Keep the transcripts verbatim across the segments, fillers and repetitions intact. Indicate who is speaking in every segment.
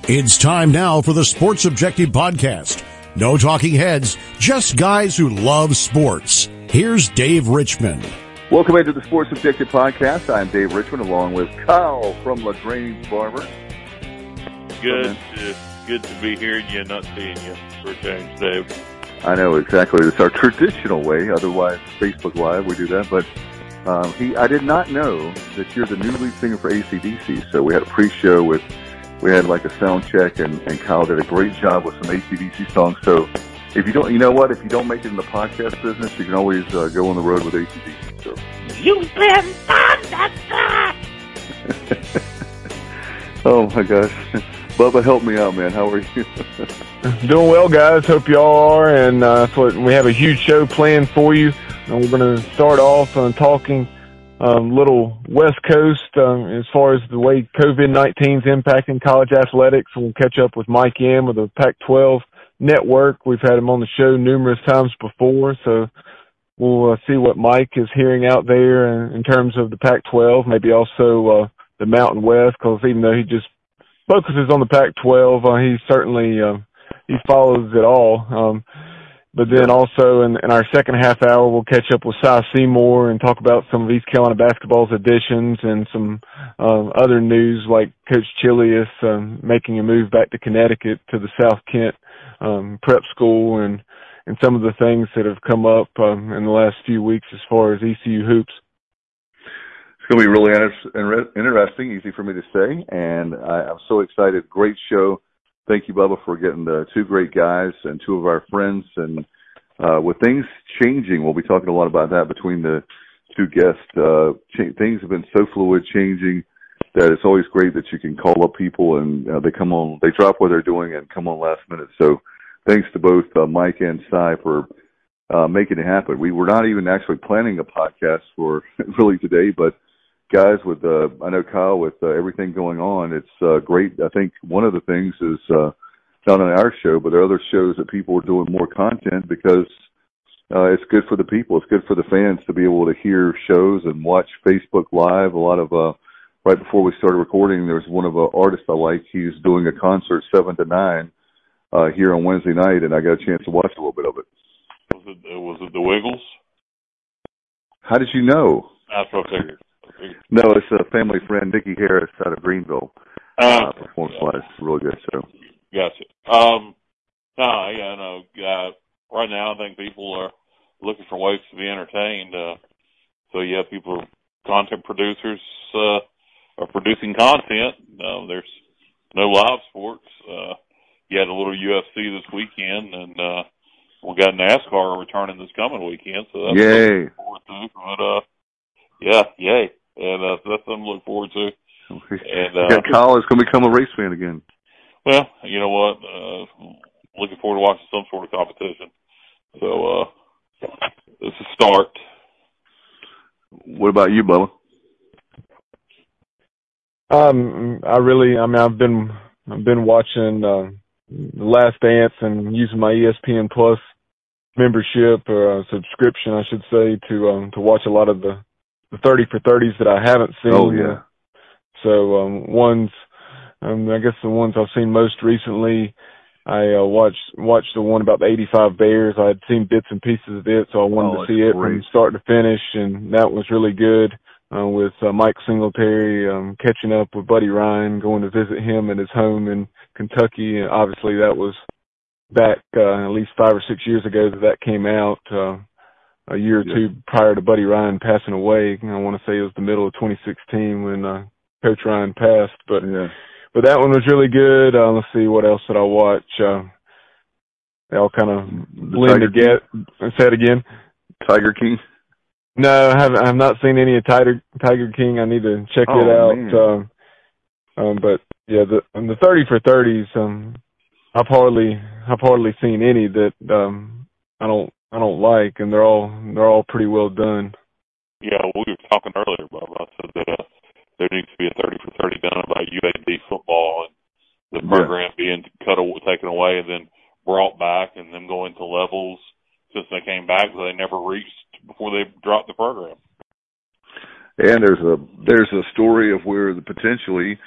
Speaker 1: It's time now for the Sports Objective Podcast. No talking heads, just guys who love sports. Here's Dave Richmond.
Speaker 2: Welcome into the Sports Objective Podcast. I'm Dave Richmond along with Kyle from LaGrange Barber.
Speaker 3: Good, uh, good to be here and you, not seeing you for a change, Dave.
Speaker 2: I know, exactly. It's our traditional way. Otherwise, Facebook Live, we do that. But um, he, I did not know that you're the new lead singer for A C D C. So we had a pre-show with, we had like a sound check, and, and Kyle did a great job with some A C D C songs. So if you don't, you know what? If you don't make it in the podcast business, you can always uh, go on the road with A C D C. So.
Speaker 4: You've been thundered!
Speaker 2: Oh my gosh. Bubba, help me out, man. How are you?
Speaker 5: Doing well, guys. Hope y'all are. And uh, that's what we have a huge show planned for you. And we're going to start off on talking um, little West Coast um, as far as the way COVID nineteen is impacting college athletics. We'll catch up with Mike M of the Pac twelve Network. We've had him on the show numerous times before, so we'll uh, see what Mike is hearing out there in, in terms of the Pac twelve, maybe also uh, the Mountain West, because even though he just focuses on the Pac twelve, uh, he certainly uh, he follows it all. Um, but then also in, in our second half hour, we'll catch up with Cy Seymour and talk about some of East Carolina basketball's additions and some uh, other news like Coach Chilius um, making a move back to Connecticut to the South Kent um, prep school, and and some of the things that have come up um, in the last few weeks as far as E C U hoops.
Speaker 2: It's going to be really inter- interesting, easy for me to say, and I, I'm so excited. Great show. Thank you, Bubba, for getting the two great guys and two of our friends. And uh, with things changing, we'll be talking a lot about that between the two guests. Uh, ch- things have been so fluid, changing, that it's always great that you can call up people and uh, they come on, they drop what they're doing and come on last minute. So thanks to both uh, Mike and Cy for uh, making it happen. We were not even actually planning a podcast for really today, but guys, with uh, I know Kyle, with uh, everything going on, it's uh, great. I think one of the things is uh, not on our show, but there are other shows that people are doing more content because uh, it's good for the people. It's good for the fans to be able to hear shows and watch Facebook Live. A lot of uh, right before we started recording, there's one of the artists I like. He's doing a concert seven to nine uh, here on Wednesday night, and I got a chance to watch a little bit of it.
Speaker 3: Was it, was it the Wiggles?
Speaker 2: How did you know?
Speaker 3: That's what I figured.
Speaker 2: No, it's a family friend, Nikki Harris, out of Greenville.
Speaker 3: Uh,
Speaker 2: uh, Performance-wise, really good show.
Speaker 3: Gotcha. Um, no, yeah, no. Uh, right now, I think people are looking for ways to be entertained. Uh, so, yeah, people are content producers uh, are producing content. Uh, there's no live sports. Uh, you had a little U F C this weekend, and uh, we got NASCAR returning this coming weekend. So that's
Speaker 2: yay!
Speaker 3: Forward to. But, uh, yeah, yay. And uh, so that's something to look forward to. And uh,
Speaker 2: yeah, Kyle is going to become a race fan again.
Speaker 3: Well, you know what? Uh, looking forward to watching some sort of competition. So uh, it's a start.
Speaker 2: What about you, Bubba?
Speaker 5: Um, I really, I mean, I've been, I've been watching uh, The Last Dance and using my E S P N Plus membership or uh, subscription, I should say, to um, to watch a lot of the. The thirty for thirties that I haven't seen.
Speaker 2: Oh, yeah.
Speaker 5: So, um, ones, um, I guess the ones I've seen most recently, I uh, watched watched the one about the eighty-five Bears. I had seen bits and pieces of it, so I wanted
Speaker 2: oh,
Speaker 5: to see it
Speaker 2: great.
Speaker 5: from start to finish, and that was really good uh, with uh, Mike Singletary um, catching up with Buddy Ryan, going to visit him at his home in Kentucky. And obviously, that was back uh, at least five or six years ago that that came out. Uh, a year or
Speaker 2: yeah.
Speaker 5: two prior to Buddy Ryan passing away. I want to say it was the middle of twenty sixteen when uh, Coach Ryan passed. But
Speaker 2: yeah.
Speaker 5: but that one was really good. Uh, let's see, what else did I watch? Uh, they all kind of blend together. Say it again.
Speaker 2: Tiger King?
Speaker 5: No, I haven't. I've not seen any of Tiger, Tiger King. I need to check
Speaker 2: oh,
Speaker 5: it out.
Speaker 2: Man.
Speaker 5: Um, um, but, yeah, the the thirty for thirties, um, I've hardly, I've hardly seen any that um, I don't I don't like, and they're all they're all pretty well done.
Speaker 3: Yeah, we were talking earlier about I said that uh, there needs to be a thirty for thirty done about U A B football and the program yeah. being cut taken away and then brought back, and them going to levels since they came back that they never reached before they dropped the program.
Speaker 2: And there's a there's a story of where the potentially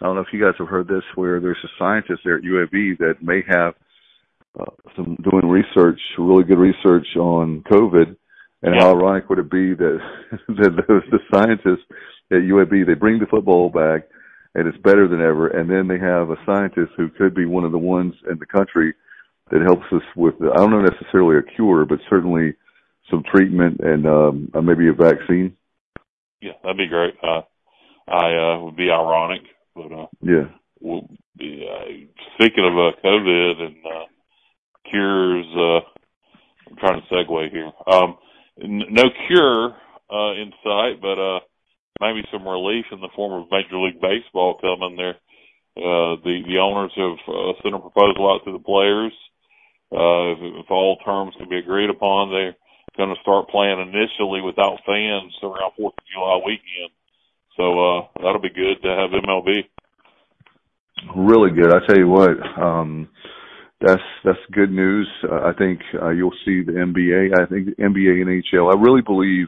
Speaker 2: I don't know if you guys have heard this, where there's a scientist there at U A B that may have uh, some doing research, really good research on COVID, and
Speaker 3: yeah.
Speaker 2: how ironic would it be that that those the scientists at U A B, they bring the football back, and it's better than ever, and then they have a scientist who could be one of the ones in the country that helps us with, I don't know necessarily a cure, but certainly some treatment and um, maybe a vaccine.
Speaker 3: Yeah, that'd be great. Uh, I uh, would be ironic, but uh,
Speaker 2: yeah.
Speaker 3: We'll be, uh, speaking of uh, COVID and uh, cures, uh, I'm trying to segue here. Um, n- no cure uh, in sight, but uh, maybe some relief in the form of Major League Baseball coming there. Uh, the the owners have uh, sent a proposal out to the players. Uh, if, if all terms can be agreed upon, they're going to start playing initially without fans around fourth of July weekend. So uh, that'll be good to have M L B.
Speaker 2: Really good. I tell you what, um, that's that's good news. Uh, I think uh, you'll see the N B A. I think the N B A and N H L. I really believe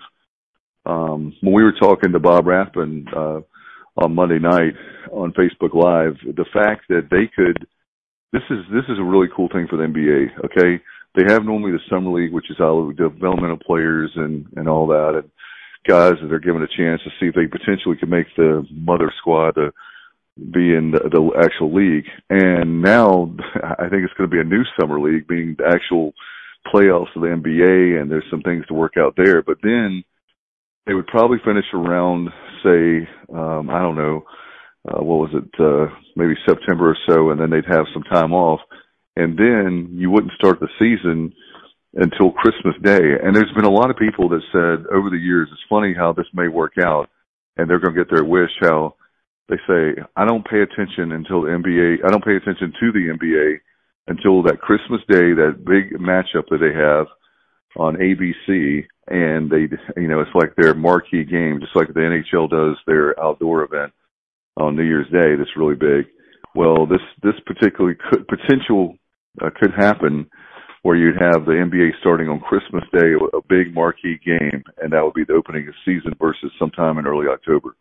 Speaker 2: um, when we were talking to Bob Rathbun uh, on Monday night on Facebook Live, the fact that they could. This is this is a really cool thing for the N B A, okay? They have normally the Summer League, which is all developmental players and, and all that, and guys that are given a chance to see if they potentially can make the mother squad to be in the, the actual league. And now I think it's going to be a new Summer League, being the actual playoffs of the N B A, and there's some things to work out there. But then they would probably finish around, say, um, I don't know, Uh, what was it, uh, maybe September or so, and then they'd have some time off. And then you wouldn't start the season until Christmas Day. And there's been a lot of people that said over the years, it's funny how this may work out, and they're going to get their wish, how they say, I don't pay attention until the N B A, I don't pay attention to the N B A until that Christmas Day, that big matchup that they have on A B C, and they, you know, it's like their marquee game, just like the N H L does their outdoor event on New Year's Day. That's really big. Well, this this particularly could, potential uh, could happen where you'd have the N B A starting on Christmas Day, a big marquee game, and that would be the opening of the season versus sometime in early October.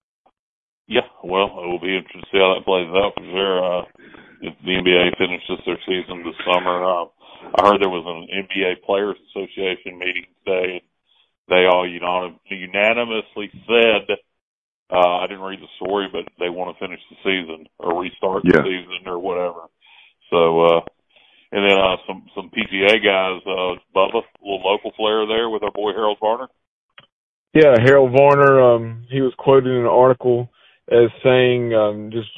Speaker 3: Yeah, well, it will be interesting to see how that plays out for sure. Uh, if the N B A finishes their season this summer, uh, I heard there was an N B A Players Association meeting today, and they all unanimously said. Uh, I didn't read the story, but they want to finish the season or restart the
Speaker 2: yeah.
Speaker 3: season or whatever. So, uh, and then, uh, some, some P G A guys, uh, Bubba, a little local flair there with our boy Harold Varner.
Speaker 5: Yeah, Harold Varner, um, he was quoted in an article as saying, um, just,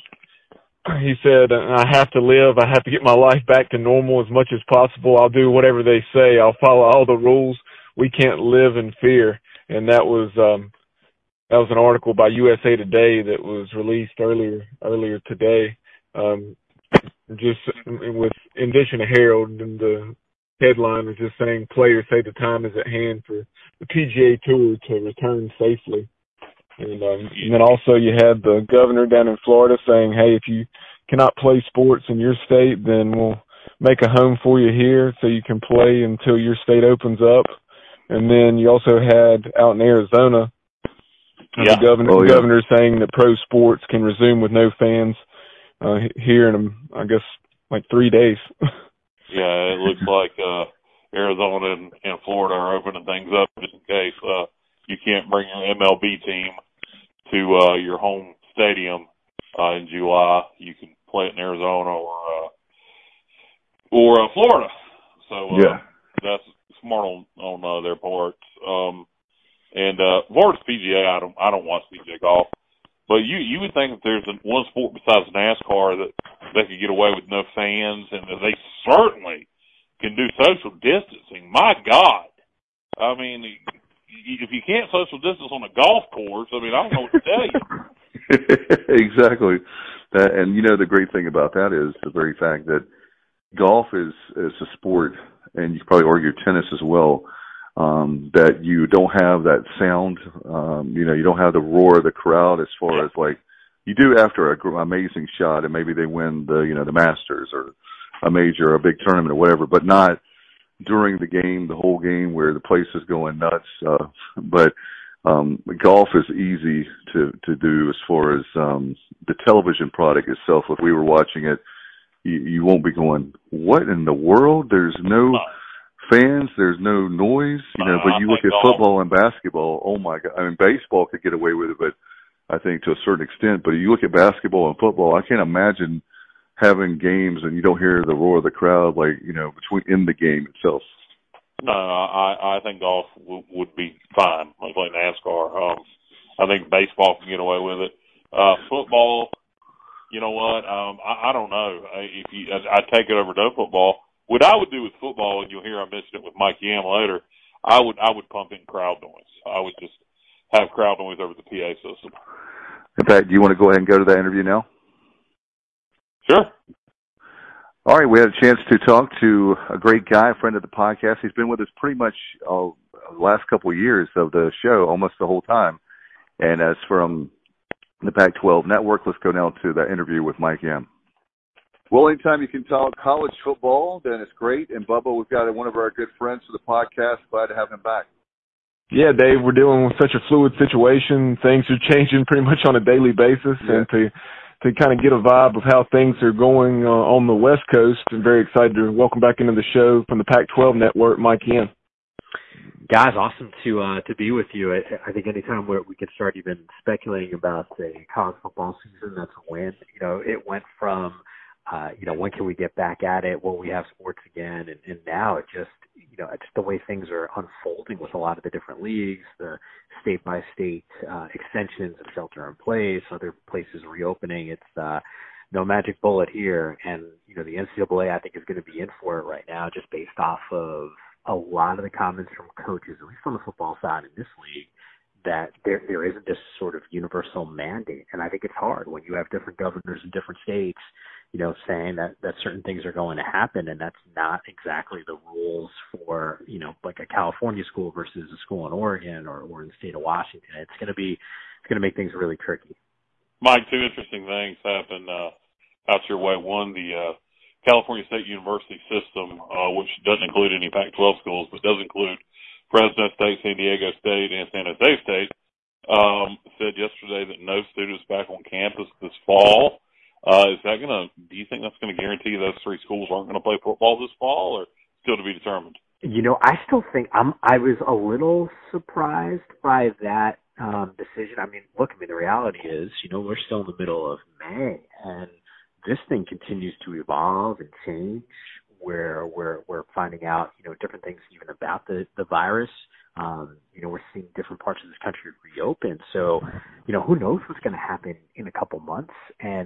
Speaker 5: he said, I have to live. I have to get my life back to normal as much as possible. I'll do whatever they say. I'll follow all the rules. We can't live in fear. And that was, um, That was an article by U S A Today that was released earlier earlier today. Um, just with in addition to Harold, and the headline was just saying players say the time is at hand for the P G A Tour to return safely. And, um, and then also you had the governor down in Florida saying, hey, if you cannot play sports in your state, then we'll make a home for you here so you can play until your state opens up. And then you also had out in Arizona,
Speaker 3: Yeah.
Speaker 5: The governor,
Speaker 2: oh, yeah.
Speaker 5: governor saying that pro sports can resume with no fans uh, here in, I guess, like three days.
Speaker 3: Yeah, it looks like uh, Arizona and, and Florida are opening things up just in case uh, you can't bring your M L B team to uh, your home stadium uh, in July. You can play it in Arizona or uh, or uh, Florida. So uh,
Speaker 2: yeah.
Speaker 3: that's smart on, on uh, their part. Um, And uh, as far as P G A, I don't, I don't watch P G A golf. But you, you would think that there's one sport besides NASCAR that they could get away with no fans, and that they certainly can do social distancing. My God, I mean, if you can't social distance on a golf course, I mean, I don't know what to tell you.
Speaker 2: Exactly, uh, and you know the great thing about that is the very fact that golf is is a sport, and you could probably argue tennis as well. Um, that you don't have that sound, um, you know, you don't have the roar of the crowd as far as like you do after an amazing shot and maybe they win the, you know, the Masters or a major or a big tournament or whatever, but not during the game, the whole game where the place is going nuts. Uh, but um, golf is easy to, to do as far as um, the television product itself. If we were watching it, you, you won't be going, what in the world? There's no fans, there's no noise, you know, but you look at football and basketball, oh my God. I mean, baseball could get away with it, but I think to a certain extent, but you look at basketball and football, I can't imagine having games and you don't hear the roar of the crowd, like, you know, between in the game itself.
Speaker 3: No, I, I think golf w- would be fine, like like NASCAR. Um, I think baseball can get away with it. Uh, football, you know what? Um, I, I don't know. If you, I, I'd take it over to football. What I would do with football, and you'll hear I mentioned it with Mike Yam later, I would I would pump in crowd noise. I would just have crowd noise over the P A system.
Speaker 2: In fact, do you want to go ahead and go to that interview now?
Speaker 3: Sure.
Speaker 2: All right, we had a chance to talk to a great guy, a friend of the podcast. He's been with us pretty much uh, the last couple of years of the show, almost the whole time. And as from the Pac twelve Network, let's go now to the interview with Mike Yam. Well, anytime you can talk college football, then it's great. And, Bubba, we've got one of our good friends for the podcast. Glad to have him back.
Speaker 5: Yeah, Dave, we're dealing with such a fluid situation. Things are changing pretty much on a daily basis. Yeah. And to to kind of get a vibe of how things are going uh, on the West Coast, I'm very excited to welcome back into the show from the Pac twelve Network, Mike Yam.
Speaker 6: Guys, awesome to uh, to be with you. I, I think anytime where we could start even speculating about the college football season, that's a win. You know, it went from, uh, you know, when can we get back at it? Will we have sports again? And, and now it just, you know, just the way things are unfolding with a lot of the different leagues, the state-by-state uh, extensions of shelter in place, other places reopening. It's uh, no magic bullet here. And, you know, the N C double A, I think, is going to be in for it right now just based off of a lot of the comments from coaches, at least on the football side in this league, that there there isn't this sort of universal mandate. And I think it's hard when you have different governors in different states, you know, saying that, that certain things are going to happen, and that's not exactly the rules for, you know, like a California school versus a school in Oregon or, or in the state of Washington. It's going to be, it's going to make things really tricky.
Speaker 3: Mike, two interesting things happened uh, out your way. One, the uh, California State University system, uh, which doesn't include any Pac twelve schools, but does include Fresno State, San Diego State, and San Jose State, um, said yesterday that no students back on campus this fall. Uh, is that going to, do you think that's going to guarantee those three schools aren't going to play football this fall, or still to be determined?
Speaker 6: You know, I still think I'm, I was a little surprised by that um, decision. I mean, look, I mean, the reality is, you know, we're still in the middle of May, and this thing continues to evolve and change, where we're we're finding out, you know, different things even about the, the virus. Um, you know, we're seeing different parts of this country reopen. So, you know, who knows what's going to happen in a couple months. And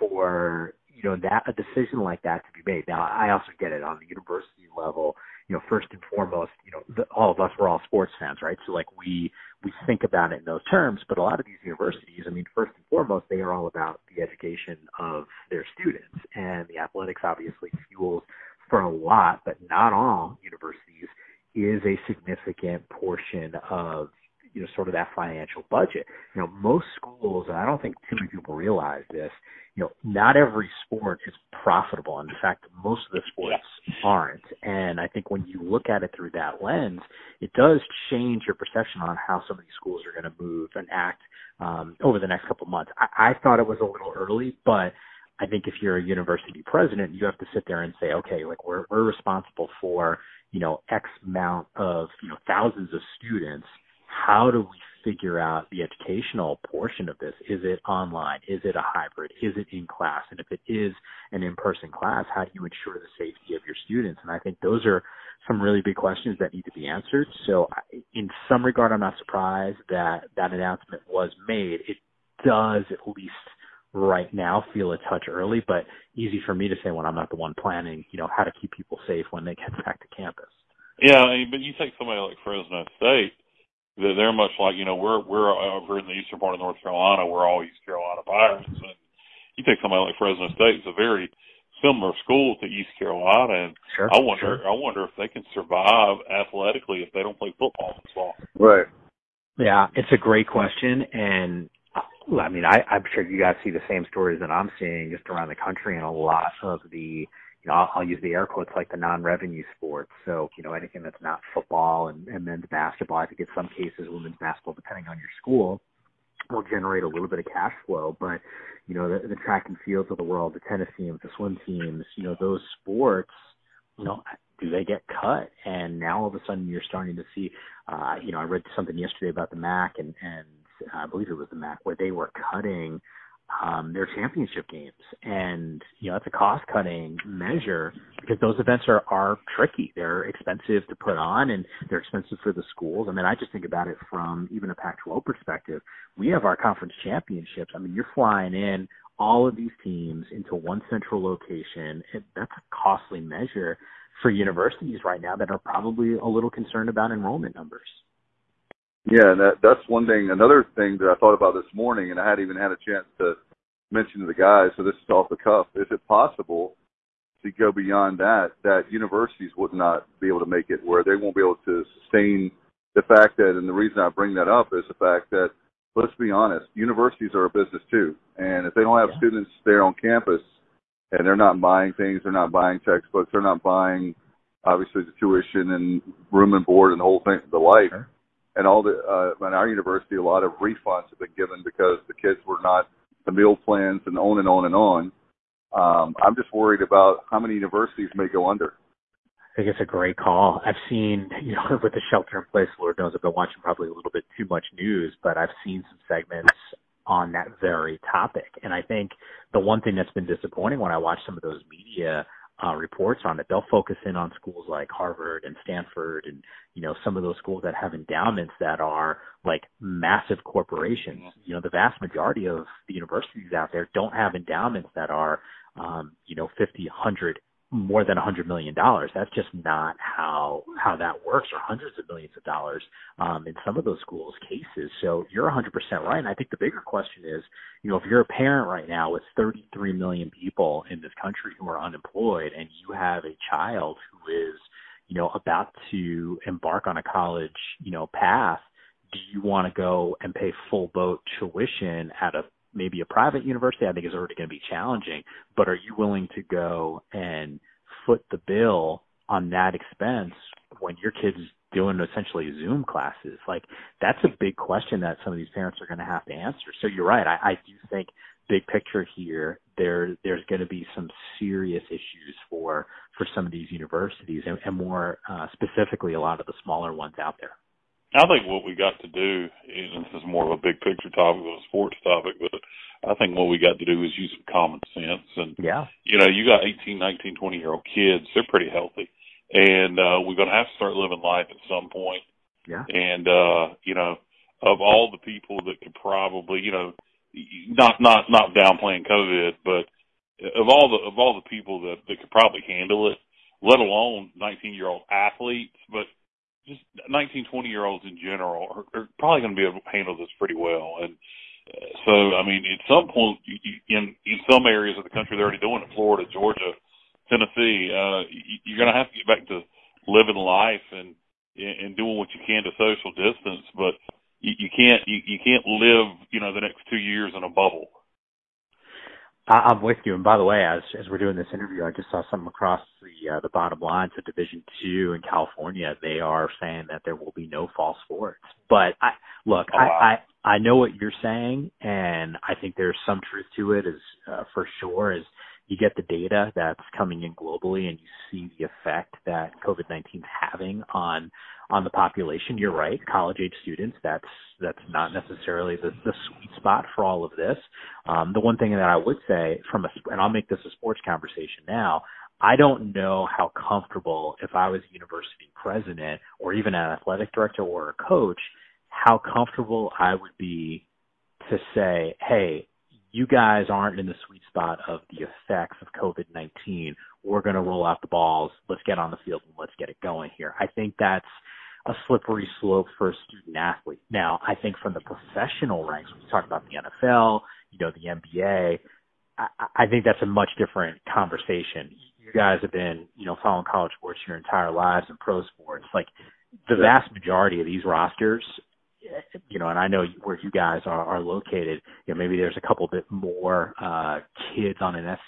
Speaker 6: for, you know, that a decision like that to be made. Now, I also get it on the university level. You know, first and foremost, you know, the, all of us, we're all sports fans, right? So, like, we we think about it in those terms. But a lot of these universities, I mean, first and foremost, they are all about the education of their students. And the athletics obviously fuels for a lot, but not all universities, is a significant portion of, you know, sort of that financial budget. You know, most schools, and I don't think too many people realize this, you know, not every sport is profitable. In fact, most of the sports aren't. And I think when you look at it through that lens, it does change your perception on how some of these schools are going to move and act um, over the next couple of months. I, I thought it was a little early, but I think if you're a university president, you have to sit there and say, okay, like we're we're responsible for, you know, X amount of, you know, thousands of students. How do we figure out the educational portion of this? Is it online? Is it a hybrid? Is it in class? And if it is an in-person class, how do you ensure the safety of your students? And I think those are some really big questions that need to be answered. So in some regard, I'm not surprised that that announcement was made. It does at least right now feel a touch early, but easy for me to say when I'm not the one planning, you know, how to keep people safe when they get back to campus.
Speaker 3: Yeah, but you take somebody like Fresno State, they're much like, you know, we're we're over in the eastern part of North Carolina, we're all East Carolina Pirates, and you take somebody like Fresno State, it's a very similar school to East Carolina, and
Speaker 6: sure,
Speaker 3: I wonder,
Speaker 6: sure.
Speaker 3: I wonder if they can survive athletically if they don't play football this fall.
Speaker 2: Right.
Speaker 6: Yeah, it's a great question, and I mean, I, I'm sure you guys see the same stories that I'm seeing just around the country, and a lot of the, you know, I'll, I'll use the air quotes like the non-revenue sports. So, you know, anything that's not football and, and men's basketball, I think in some cases women's basketball, depending on your school, will generate a little bit of cash flow. But, you know, the, the track and fields of the world, the tennis teams, the swim teams, you know, those sports, you know, do they get cut? And now all of a sudden you're starting to see, uh, you know, I read something yesterday about the M A C and, and I believe it was the M A C where they were cutting um, their championship games. And, you know, it's a cost cutting measure because those events are, are tricky. They're expensive to put on and they're expensive for the schools. I mean, I just think about it from even a Pac twelve perspective. We have our conference championships. I mean, you're flying in all of these teams into one central location. It, that's a costly measure for universities right now that are probably a little concerned about enrollment numbers.
Speaker 2: Yeah, and that, that's one thing. Another thing that I thought about this morning, and I hadn't even had a chance to mention to the guys, so this is off the cuff, is it possible to go beyond that, that universities would not be able to make it, where they won't be able to sustain the fact that, and the reason I bring that up is the fact that, let's be honest, universities are a business too. And if they don't have yeah. students there on campus and they're not buying things, they're not buying textbooks, they're not buying, obviously, the tuition and room and board and the whole thing, the life. Sure. And all the, uh, in our university, a lot of refunds have been given because the kids were not, the meal plans and on and on and on. Um, I'm just worried about how many universities may go under.
Speaker 6: I think it's a great call. I've seen, you know, with the shelter in place, Lord knows I've been watching probably a little bit too much news, but I've seen some segments on that very topic. And I think the one thing that's been disappointing when I watch some of those media uh, reports on it, they'll focus in on schools like Harvard and Stanford and, you know, some of those schools that have endowments that are like massive corporations. You know, the vast majority of the universities out there don't have endowments that are, um, you know, fifty, one hundred, more than one hundred million dollars. That's just not how how that works, or hundreds of millions of dollars um, in some of those schools' cases. So you're one hundred percent right. And I think the bigger question is, you know, if you're a parent right now with thirty-three million people in this country who are unemployed and you have a child who is, you know, about to embark on a college, you know, path, do you want to go and pay full boat tuition at a maybe a private university? I think is already going to be challenging, but are you willing to go and foot the bill on that expense when your kid's doing essentially Zoom classes? Like, that's a big question that some of these parents are going to have to answer. So you're right. I, I do think big picture here, there, there's going to be some serious issues for, for some of these universities and, and more uh, specifically, a lot of the smaller ones out there.
Speaker 3: I think what we got to do, and this is more of a big picture topic than a sports topic, but I think what we got to do is use some common sense. And,
Speaker 6: yeah.
Speaker 3: you know, you got eighteen, nineteen, twenty-year-old kids. They're pretty healthy. And uh, we're going to have to start living life at some point.
Speaker 6: Yeah.
Speaker 3: And, uh, you know, of all the people that could probably, you know, not not not downplaying COVID, but of all the of all the people that, that could probably handle it, let alone nineteen-year-old athletes, but just nineteen, twenty-year-olds in general are, are probably going to be able to handle this pretty well. And uh, so, I mean, at some point, you, you, in, in some areas of the country, they're already doing it, Florida, Georgia, Tennessee, uh, you, you're going to have to get back to living life and and doing what you can to social distance, but you, you can't you, you can't live, you know, the next two years in a bubble.
Speaker 6: I'm with you. And by the way, as as we're doing this interview, I just saw something across the uh, the bottom line. So Division Two in California, they are saying that there will be no fall sports. But I look, oh, wow. I, I I know what you're saying, and I think there's some truth to it. Is uh, for sure is you get the data that's coming in globally, and you see the effect that COVID nineteen is having on on the population. You're right, college age students. That's that's not necessarily the, the sweet spot for all of this. Um, the one thing that I would say from a, and I'll make this a sports conversation now, I don't know how comfortable, if I was a university president or even an athletic director or a coach, how comfortable I would be to say, hey, you guys aren't in the sweet spot of the effects of COVID nineteen. We're going to roll out the balls. Let's get on the field and let's get it going here. I think that's a slippery slope for a student athlete. Now, I think from the professional ranks, when you talk about the N F L, you know, the N B A, I, I think that's a much different conversation. You guys have been, you know, following college sports your entire lives and pro sports. Like, the vast majority of these rosters, you know, and I know where you guys are, are located, you know, maybe there's a couple bit more uh, kids on an S E C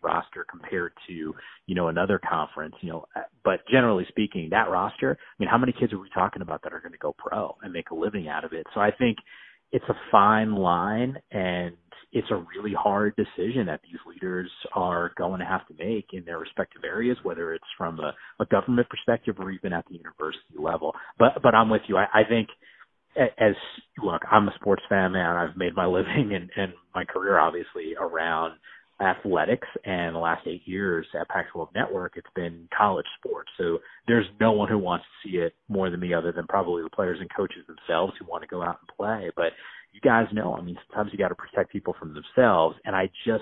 Speaker 6: roster compared to, you know, another conference, you know, but generally speaking, that roster, I mean, how many kids are we talking about that are going to go pro and make a living out of it? So I think it's a fine line, and it's a really hard decision that these leaders are going to have to make in their respective areas, whether it's from a, a government perspective or even at the university level. But but I'm with you. I, I think as look, I'm a sports fan, man. I've made my living and, and my career obviously around athletics, and the last eight years at Pac twelve Network, it's been college sports. So there's no one who wants to see it more than me, other than probably the players and coaches themselves who want to go out and play. But you guys know, I mean, sometimes you got to protect people from themselves. And I just,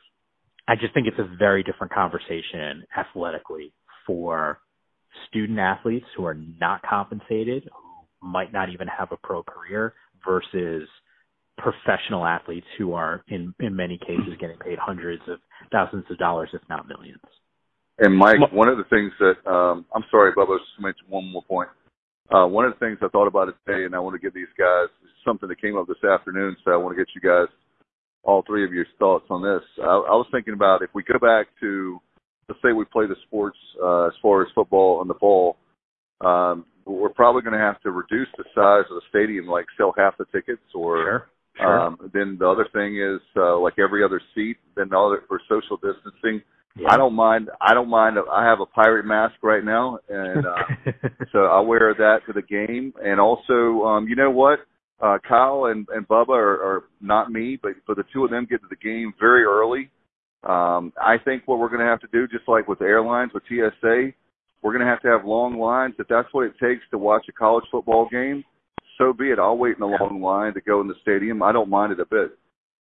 Speaker 6: I just think it's a very different conversation athletically for student athletes who are not compensated, who might not even have a pro career, versus professional athletes who are in, in many cases getting paid hundreds of thousands of dollars, if not millions.
Speaker 2: And Mike, one of the things that, um, I'm sorry, Bubba, just to mention one more point. Uh, one of the things I thought about it today, and I want to give these guys something that came up this afternoon, so I want to get you guys, all three of your thoughts on this. I, I was thinking about if we go back to, let's say we play the sports uh, as far as football in the fall, um, we're probably going to have to reduce the size of the stadium, like sell half the tickets, or
Speaker 6: sure, sure.
Speaker 2: Um, then the other thing is uh, like every other seat, then the other for social distancing.
Speaker 6: Yeah.
Speaker 2: I don't mind. I don't mind. I have a pirate mask right now, and uh, so I wear that to the game. And also, um, you know what? Uh, Kyle and, and Bubba are, are not me, but for the two of them get to the game very early. Um, I think what we're going to have to do, just like with the airlines, with T S A, we're going to have to have long lines. If that's what it takes to watch a college football game, so be it. I'll wait in a long line to go in the stadium. I don't mind it a bit,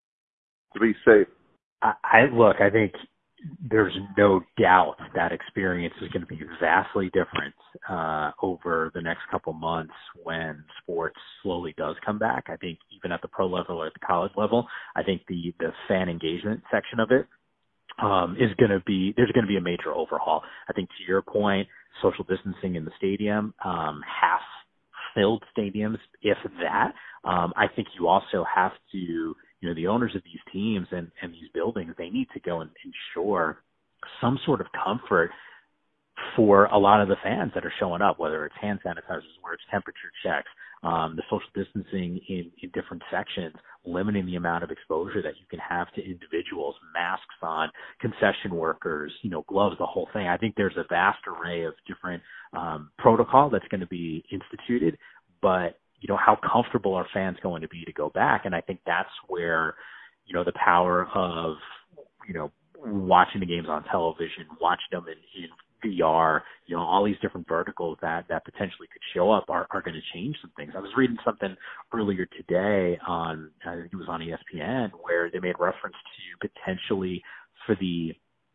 Speaker 2: to be safe.
Speaker 6: I, I look, I think there's no doubt that experience is going to be vastly different uh, over the next couple months when sports slowly does come back. I think even at the pro level or at the college level, I think the, the fan engagement section of it um, is going to be, there's going to be a major overhaul. I think to your point, social distancing in the stadium, um, half filled stadiums, if that. Um, I think you also have to, you know, the owners of these teams and, and these buildings, they need to go and ensure some sort of comfort for a lot of the fans that are showing up, whether it's hand sanitizers, whether it's temperature checks, um, the social distancing in, in different sections, limiting the amount of exposure that you can have to individuals, masks on, concession workers, you know, gloves, the whole thing. I think there's a vast array of different um, protocol that's going to be instituted, but you know, how comfortable are fans going to be to go back? And I think that's where, you know, the power of, you know, watching the games on television, watching them in, in V R, you know, all these different verticals that, that potentially could show up are, are going to change some things. I was reading something earlier today on, I think it was on E S P N, where they made reference to potentially for the,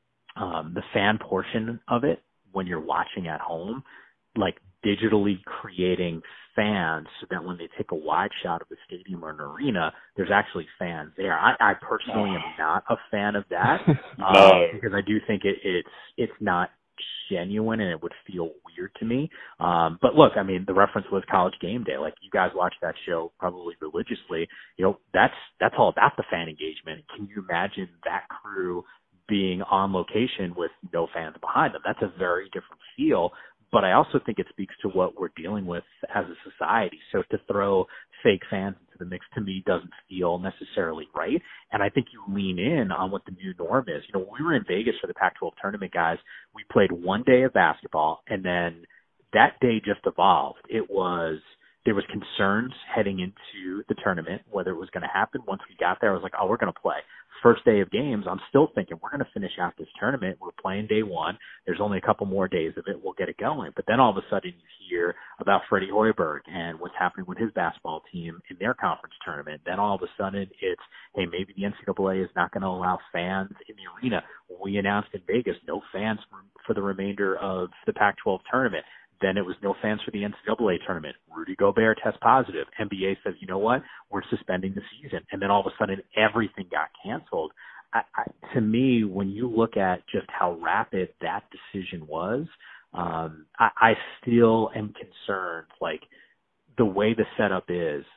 Speaker 6: um, the fan portion of it when you're watching at home, like digitally creating fans so that when they take a wide shot of a stadium or an arena, there's actually fans there. I, I personally am not a fan of that um,
Speaker 3: no.
Speaker 6: because I do think it, it's it's not genuine and it would feel weird to me. Um, but look, I mean, the reference was College Game Day. Like, you guys watch that show probably religiously. You know, that's that's all about the fan engagement. Can you imagine that crew being on location with no fans behind them? That's a very different feel. But I also think it speaks to what we're dealing with as a society. So to throw fake fans into the mix, to me, doesn't feel necessarily right. And I think you lean in on what the new norm is. You know, when we were in Vegas for the Pac twelve tournament, guys, we played one day of basketball, and then that day just evolved. It was, there was concerns heading into the tournament, whether it was going to happen. Once we got there, I was like, oh, we're going to play. First day of games, I'm still thinking we're going to finish out this tournament. We're playing day one. There's only a couple more days of it. We'll get it going. But then all of a sudden you hear about Freddie Hoiberg and what's happening with his basketball team in their conference tournament. Then all of a sudden it's, hey, maybe the N C double A is not going to allow fans in the arena. We announced in Vegas, no fans for, for the remainder of the Pac twelve tournament. Then it was no fans for the N C double A tournament. Rudy Gobert tests positive. N B A says, you know what? We're suspending the season. And then all of a sudden, everything got canceled. I, I, to me, when you look at just how rapid that decision was, um, I, I still am concerned, like, the way the setup is, like,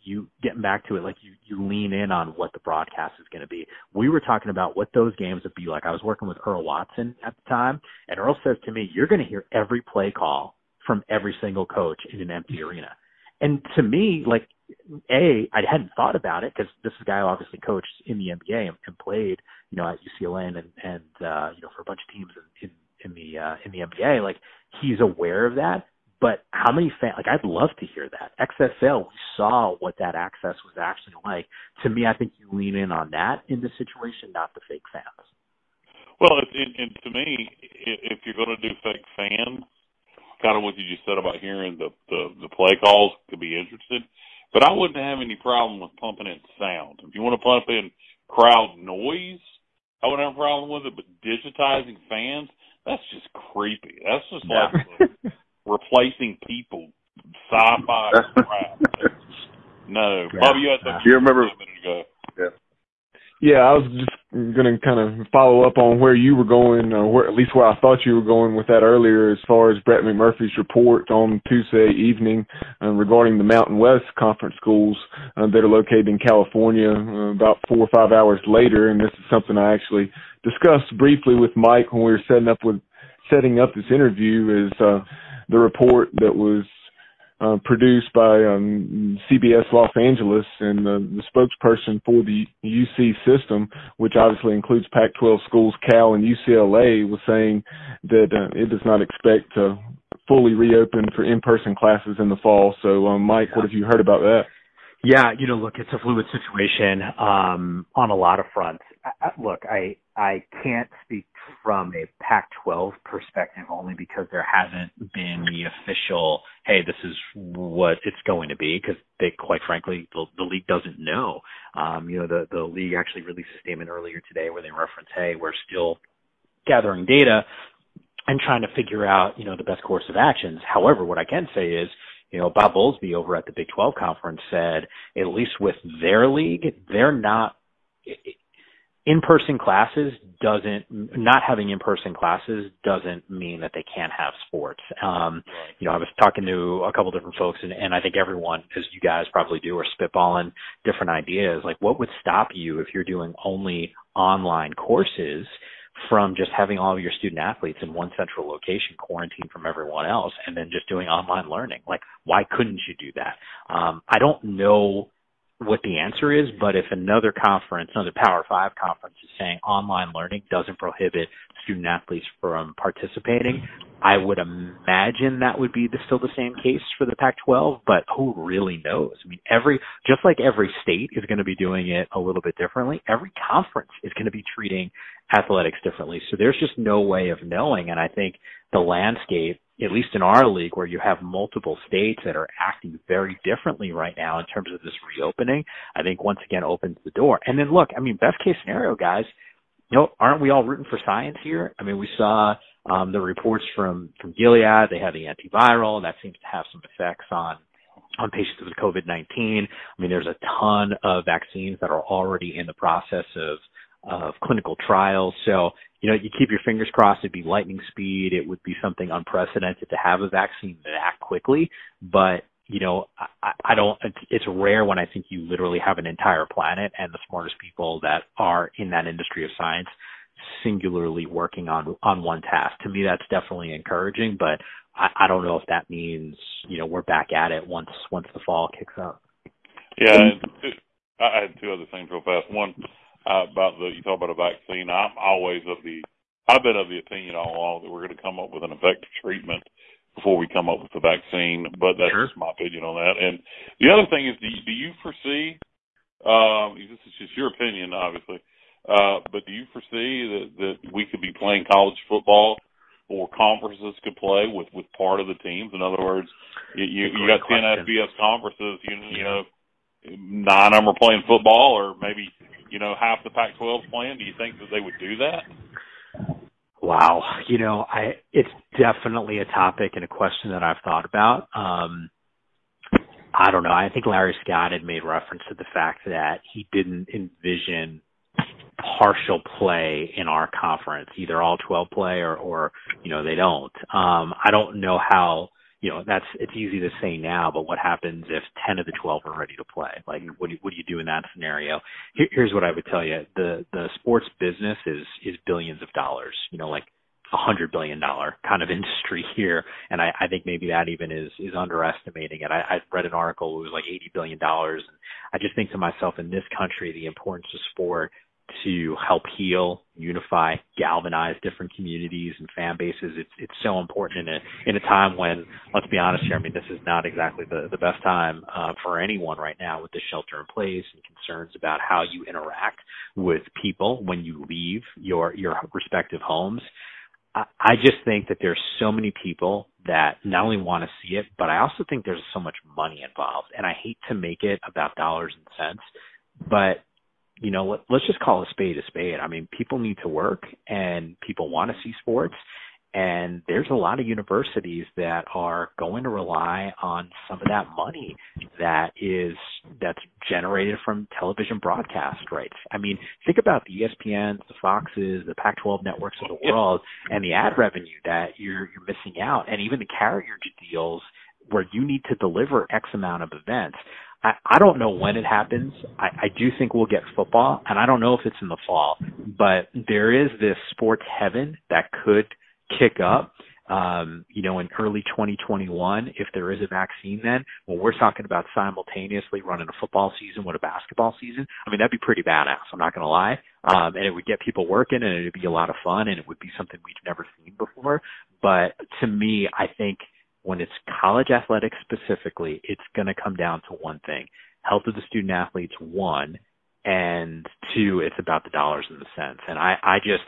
Speaker 6: you getting back to it, like you, you lean in on what the broadcast is going to be. We were talking about what those games would be like. I was working with Earl Watson at the time, and Earl says to me, you're going to hear every play call from every single coach in an empty arena. And to me, like, A, I hadn't thought about it because this is a guy who obviously coached in the N B A and, and played, you know, at U C L A and, and uh, you know, for a bunch of teams in, in, in the uh, in the N B A. Like, he's aware of that. But how many fans, like, I'd love to hear that. X F L, we saw what that access was actually like. To me, I think you lean in on that in this situation, not the fake fans.
Speaker 3: Well, it, it, and to me, if you're going to do fake fans, kind of what you just said about hearing the, the, the play calls, could be interested. But I wouldn't have any problem with pumping in sound. If you want to pump in crowd noise, I wouldn't have a problem with it. But digitizing fans, that's just creepy. That's just
Speaker 6: Yeah.
Speaker 3: like replacing people, sci-fi crap. No.
Speaker 6: Yeah.
Speaker 3: Bobby, you had something
Speaker 2: Do you remember?
Speaker 3: a minute ago.
Speaker 2: Yeah.
Speaker 5: Yeah, I was just going to kind of follow up on where you were going, or where, at least where I thought you were going with that earlier, as far as Brett McMurphy's report on Tuesday evening uh, regarding the Mountain West Conference schools uh, that are located in California uh, about four or five hours later. And this is something I actually discussed briefly with Mike when we were setting up with setting up this interview. Is uh, the report that was Uh, produced by um, C B S Los Angeles, and uh, the spokesperson for the U C system, which obviously includes Pac twelve schools, Cal and U C L A, was saying that uh, it does not expect to fully reopen for in-person classes in the fall. So, um, Mike, what have you heard about that?
Speaker 6: Yeah, you know, look, it's a fluid situation um, on a lot of fronts. I, I, look, I I can't speak from a Pac twelve perspective only because there hasn't been the official, hey, this is what it's going to be, because they, quite frankly, the, the league doesn't know. Um, you know, the, the league actually released a statement earlier today where they reference, hey, we're still gathering data and trying to figure out, you know, the best course of actions. However, what I can say is, you know, Bob Bowlesby over at the Big twelve conference said, at least with their league, they're not in-person classes doesn't, not having in-person classes doesn't mean that they can't have sports. Um, you know, I was talking to a couple different folks, and, and I think everyone, as you guys probably do, are spitballing different ideas. Like, what would stop you if you're doing only online courses from just having all of your student athletes in one central location, quarantined from everyone else, and then just doing online learning? Like, why couldn't you do that? Um, I don't know what the answer is, but if another conference, another Power Five conference is saying online learning doesn't prohibit student athletes from participating, I would imagine that would be the, still the same case for the Pac twelve, but who really knows? I mean, every, just like every state is going to be doing it a little bit differently, every conference is going to be treating athletics differently. So there's just no way of knowing. And I think the landscape, at least in our league, where you have multiple states that are acting very differently right now in terms of this reopening, I think once again opens the door. And then look, I mean, best case scenario, guys, you know, aren't we all rooting for science here? I mean, we saw um, the reports from, from Gilead. They had the antiviral, and that seems to have some effects on on patients with COVID nineteen. I mean, there's a ton of vaccines that are already in the process of of clinical trials. So, you know, you keep your fingers crossed. It'd be lightning speed. It would be something unprecedented to have a vaccine that act quickly. But, you know, I, I don't, it's, it's rare when I think you literally have an entire planet and the smartest people that are in that industry of science singularly working on, on one task. To me, that's definitely encouraging, but I, I don't know if that means, you know, we're back at it once, once the fall kicks up.
Speaker 3: Yeah. I had two other things real fast. One, Uh, about the, you talk about a vaccine. I'm always of the, I've been of the opinion all along that we're going to come up with an effective treatment before we come up with the vaccine, but that's
Speaker 6: Sure.
Speaker 3: just my opinion on that. And the other thing is, do you, do you foresee, um, this is just your opinion, obviously, uh, but do you foresee that, that we could be playing college football or conferences could play with, with part of the teams? In other words, you, you, you got ten F B S conferences, you, you know, nine of them are playing football, or maybe, you know, half the Pac twelve's playing. Do you think that they would do that?
Speaker 6: Wow. You know, I, it's definitely a topic and a question that I've thought about. Um, I don't know. I think Larry Scott had made reference to the fact that he didn't envision partial play in our conference, either all twelve play or, or, you know, they don't. Um, I don't know how, you know, that's, it's easy to say now, but what happens if ten of the twelve are ready to play? Like, what do you, what do you do in that scenario? Here, here's what I would tell you. The, the sports business is, is billions of dollars, you know, like a hundred billion dollar kind of industry here. And I, I think maybe that even is, is underestimating it. I, I read an article, it was like eighty billion dollars. And I just think to myself, in this country, the importance of sport to help heal, unify, galvanize different communities and fan bases. It's it's so important in a in a time when, let's be honest here, I mean, this is not exactly the, the best time uh, for anyone right now with the shelter in place and concerns about how you interact with people when you leave your your respective homes. I, I just think that there's so many people that not only want to see it, but I also think there's so much money involved. And I hate to make it about dollars and cents, but you know, let, let's just call a spade a spade. I mean, people need to work and people want to see sports. And there's a lot of universities that are going to rely on some of that money that is, that's generated from television broadcast rights. I mean, think about the E S P Ns, the Foxes, the Pac twelve networks of the world, and the ad revenue that you're, you're missing out. And even the carrier deals where you need to deliver X amount of events. I, I don't know when it happens. I, I do think we'll get football, and I don't know if it's in the fall, but there is this sports heaven that could kick up, um, you know, in early twenty twenty-one, if there is a vaccine then, when we're talking about simultaneously running a football season with a basketball season. I mean, that'd be pretty badass, I'm not going to lie. Um, and it would get people working, and it'd be a lot of fun, and it would be something we've never seen before. But to me, I think when it's college athletics specifically, it's going to come down to one thing: health of the student athletes, one, and two, it's about the dollars and the cents. And I, I just,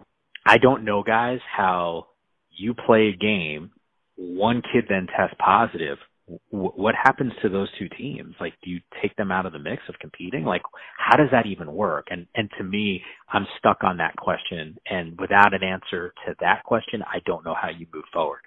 Speaker 6: I don't know, guys, how you play a game, one kid then tests positive. W- what happens to those two teams? Like, do you take them out of the mix of competing? Like, how does that even work? And, and to me, I'm stuck on that question. And without an answer to that question, I don't know how you move forward.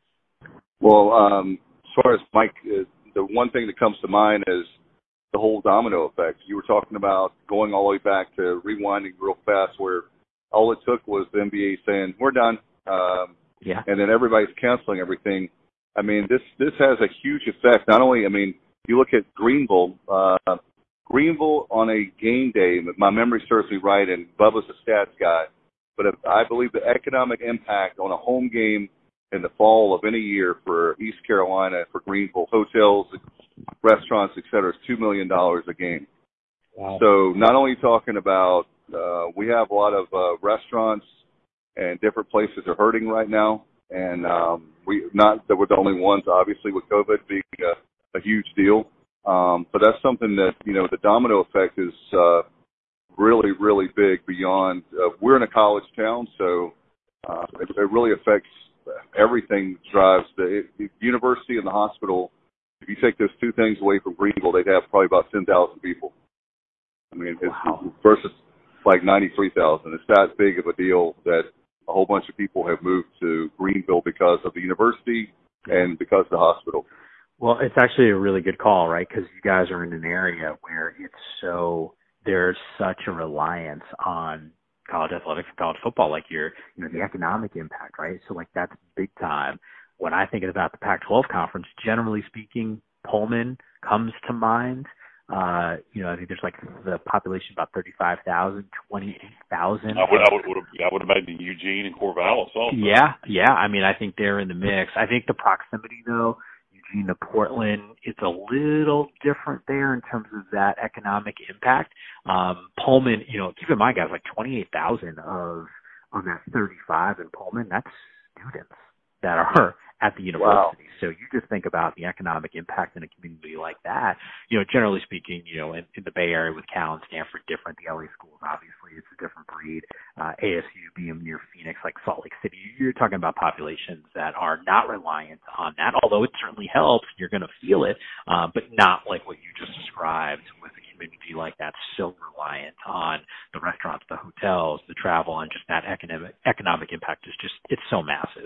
Speaker 2: Well, um, as far as Mike, uh, the one thing that comes to mind is the whole domino effect. You were talking about going all the way back to rewinding real fast, where all it took was the N B A saying, we're done. Um,
Speaker 6: yeah.
Speaker 2: And then everybody's canceling everything. I mean, this, this has a huge effect. Not only, I mean, you look at Greenville, uh, Greenville on a game day, if my memory serves me right, and Bubba's a stats guy, but if, I believe the economic impact on a home game in the fall of any year for East Carolina, for Greenville, hotels, restaurants, et cetera, is two million dollars a game.
Speaker 6: Wow.
Speaker 2: So not only talking about, uh, we have a lot of uh, restaurants and different places are hurting right now. And um, we not that we're the only ones, obviously, with COVID being a, a huge deal. Um, but that's something that, you know, the domino effect is uh, really, really big beyond. Uh, we're in a college town, so uh, it, it really affects everything. Drives the, the university and the hospital. If you take those two things away from Greenville, they'd have probably about ten thousand people. I mean, it's,
Speaker 6: wow.
Speaker 2: versus like ninety-three thousand. It's that big of a deal that a whole bunch of people have moved to Greenville because of the university and because of the hospital.
Speaker 6: Well, it's actually a really good call, right? Because you guys are in an area where it's so, there's such a reliance on college athletics and college football, like your, you know, the economic impact, right? So like that's big time. When I think about the Pac twelve conference, generally speaking, Pullman comes to mind. Uh, you know, I think there's like the population about thirty-five thousand, twenty-eight thousand.
Speaker 3: I would, I would, would have, I would have made the Eugene and Corvallis also.
Speaker 6: Yeah, yeah. I mean, I think they're in the mix. I think the proximity, though, Eugene to Portland, it's a little different there in terms of that economic impact. Um, Pullman, you know, keep in mind, guys, like twenty-eight thousand of of that thirty-five in Pullman, that's students that are at the university. Wow. So you just think about the economic impact in a community like that. You know, generally speaking, you know, in, in the Bay Area with Cal and Stanford, different. The L A schools, obviously, it's a different breed. Uh, A S U being near Phoenix, like Salt Lake City, you're talking about populations that are not reliant on that, although it certainly helps. You're going to feel it, uh, but not like what you just described with a community like that, so reliant on the restaurants, the hotels, the travel, and just that economic economic impact is just, it's so massive.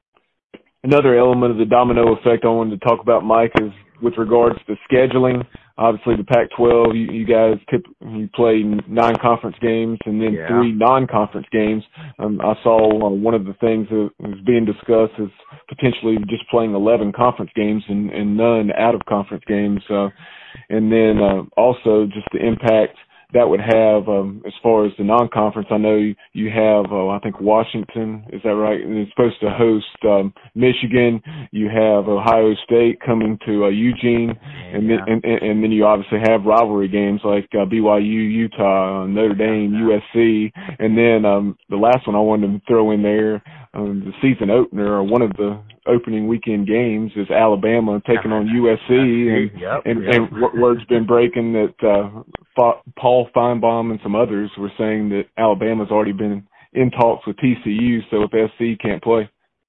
Speaker 5: Another element of the domino effect I wanted to talk about, Mike, is with regards to scheduling. obviously the Pac twelve, you, you guys tip, you play nine conference games and then
Speaker 6: yeah.
Speaker 5: three non-conference games. Um, I saw uh, one of the things that was being discussed is potentially just playing eleven conference games and, and none out-of-conference games. Uh, and then uh, also just the impact that would have um, as far as the non-conference. I know you, you have, uh, I think, Washington, is that right? And it's supposed to host um, Michigan. You have Ohio State coming to uh, Eugene.
Speaker 6: Yeah.
Speaker 5: And, then, and, and then you obviously have rivalry games like uh, B Y U, Utah, Notre Dame, U S C. And then um, the last one I wanted to throw in there, um, the season opener, or one of the opening weekend games, is Alabama taking on U S C. And,
Speaker 6: yep,
Speaker 5: and,
Speaker 6: yep.
Speaker 5: and word's been breaking that uh, Paul Feinbaum and some others were saying that Alabama's already been in talks with T C U, so if S C can't play.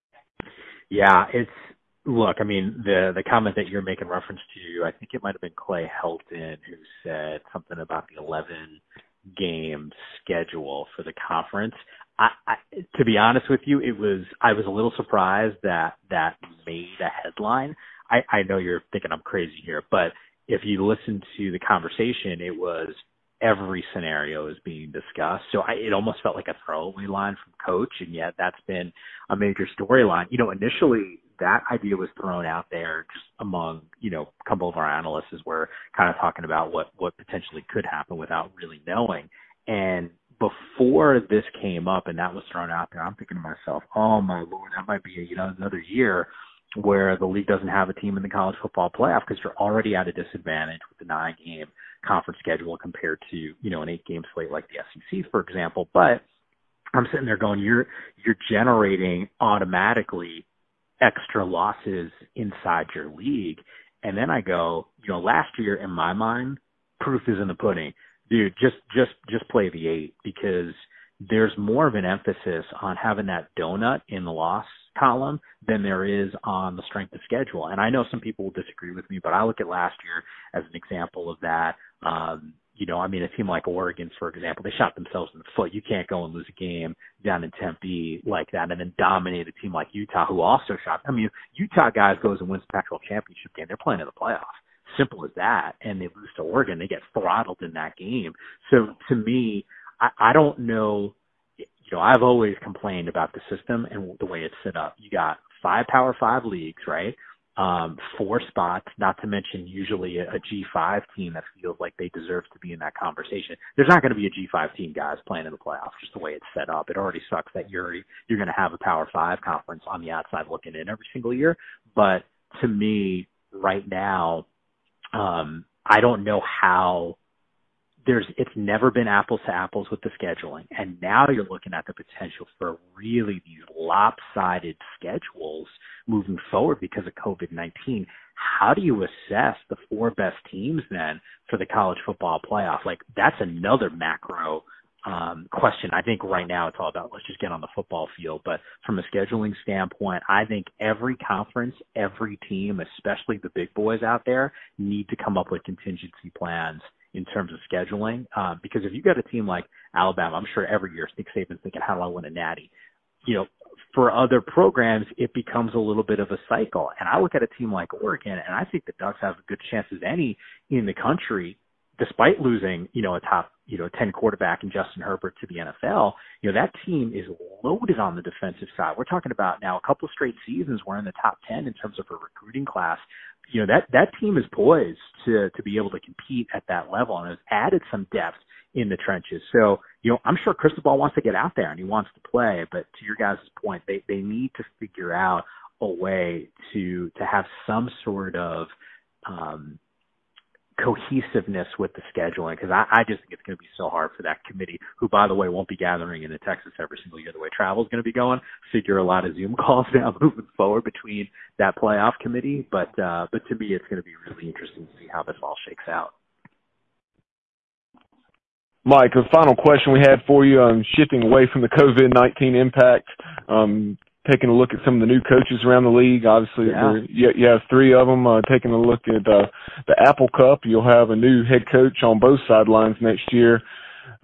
Speaker 6: Yeah, it's, look, I mean, the the comment that you're making reference to, I think it might have been Clay Helton who said something about the eleven game schedule for the conference. I, I, to be honest with you, it was, I was a little surprised that that made a headline. I, I know you're thinking I'm crazy here, but if you listen to the conversation, it was every scenario is being discussed. So I, it almost felt like a throwaway line from Coach, and yet that's been a major storyline. You know, initially that idea was thrown out there just among, you know, a couple of our analysts as we're kind of talking about what, what potentially could happen without really knowing. And before this came up and that was thrown out there, I'm thinking to myself, oh my Lord, that might be a, you know, another year where the league doesn't have a team in the college football playoff because you're already at a disadvantage with the nine-game conference schedule compared to, you know, an eight-game slate like the S E C, for example. But I'm sitting there going, you're you're generating automatically extra losses inside your league. And then I go, you know, last year in my mind, proof is in the pudding. Dude, just just just play the eight, because there's more of an emphasis on having that donut in the loss column than there is on the strength of schedule. And I know some people will disagree with me, but I look at last year as an example of that. Um, you know, I mean, a team like Oregon, for example, they shot themselves in the foot. You can't go and lose a game down in Tempe like that and then dominate a team like Utah, who also shot. I mean, Utah guys goes and wins the Pac twelve championship game. They're playing in the playoffs. Simple as that. And they lose to Oregon. They get throttled in that game. So to me, I, I don't know. You know, I've always complained about the system and the way it's set up. You got five Power Five leagues, right? Um, four spots, not to mention usually a, a G five team that feels like they deserve to be in that conversation. There's not going to be a G five team, guys, playing in the playoffs, just the way it's set up. It already sucks that you're you're going to have a Power Five conference on the outside looking in every single year. But to me, right now, um, I don't know how. There's, it's never been apples to apples with the scheduling. And now you're looking at the potential for really these lopsided schedules moving forward because of COVID nineteen. How do you assess the four best teams then for the college football playoff? Like, that's another macro um, question. I think right now it's all about, let's just get on the football field. But from a scheduling standpoint, I think every conference, every team, especially the big boys out there, need to come up with contingency plans in terms of scheduling, uh, because if you got a team like Alabama, I'm sure every year Nick Saban's thinking, how do I win a natty? You know, for other programs, it becomes a little bit of a cycle. And I look at a team like Oregon, and I think the Ducks have a good chance as any in the country, despite losing, you know, a top, you know, ten quarterback in Justin Herbert to the N F L. You know, that team is loaded on the defensive side. We're talking about now a couple of straight seasons we're in the top ten in terms of a recruiting class. You know, that, that team is poised to, to be able to compete at that level and has added some depth in the trenches. So, you know, I'm sure Cristobal wants to get out there and he wants to play, but to your guys' point, they, they need to figure out a way to, to have some sort of, um, cohesiveness with the scheduling, because I, I just think it's going to be so hard for that committee, who, by the way, won't be gathering in Texas every single year the way travel is going to be going, figure a lot of Zoom calls now moving forward between that playoff committee. But uh, but to me, it's going to be really interesting to see how this all shakes out.
Speaker 5: Mike, a final question we had for you, um, shifting away from the COVID nineteen impact, um, taking a look at some of the new coaches around the league. Obviously,
Speaker 6: yeah.
Speaker 5: you, you have three of them. Uh, taking a look at uh, the Apple Cup, you'll have a new head coach on both sidelines next year.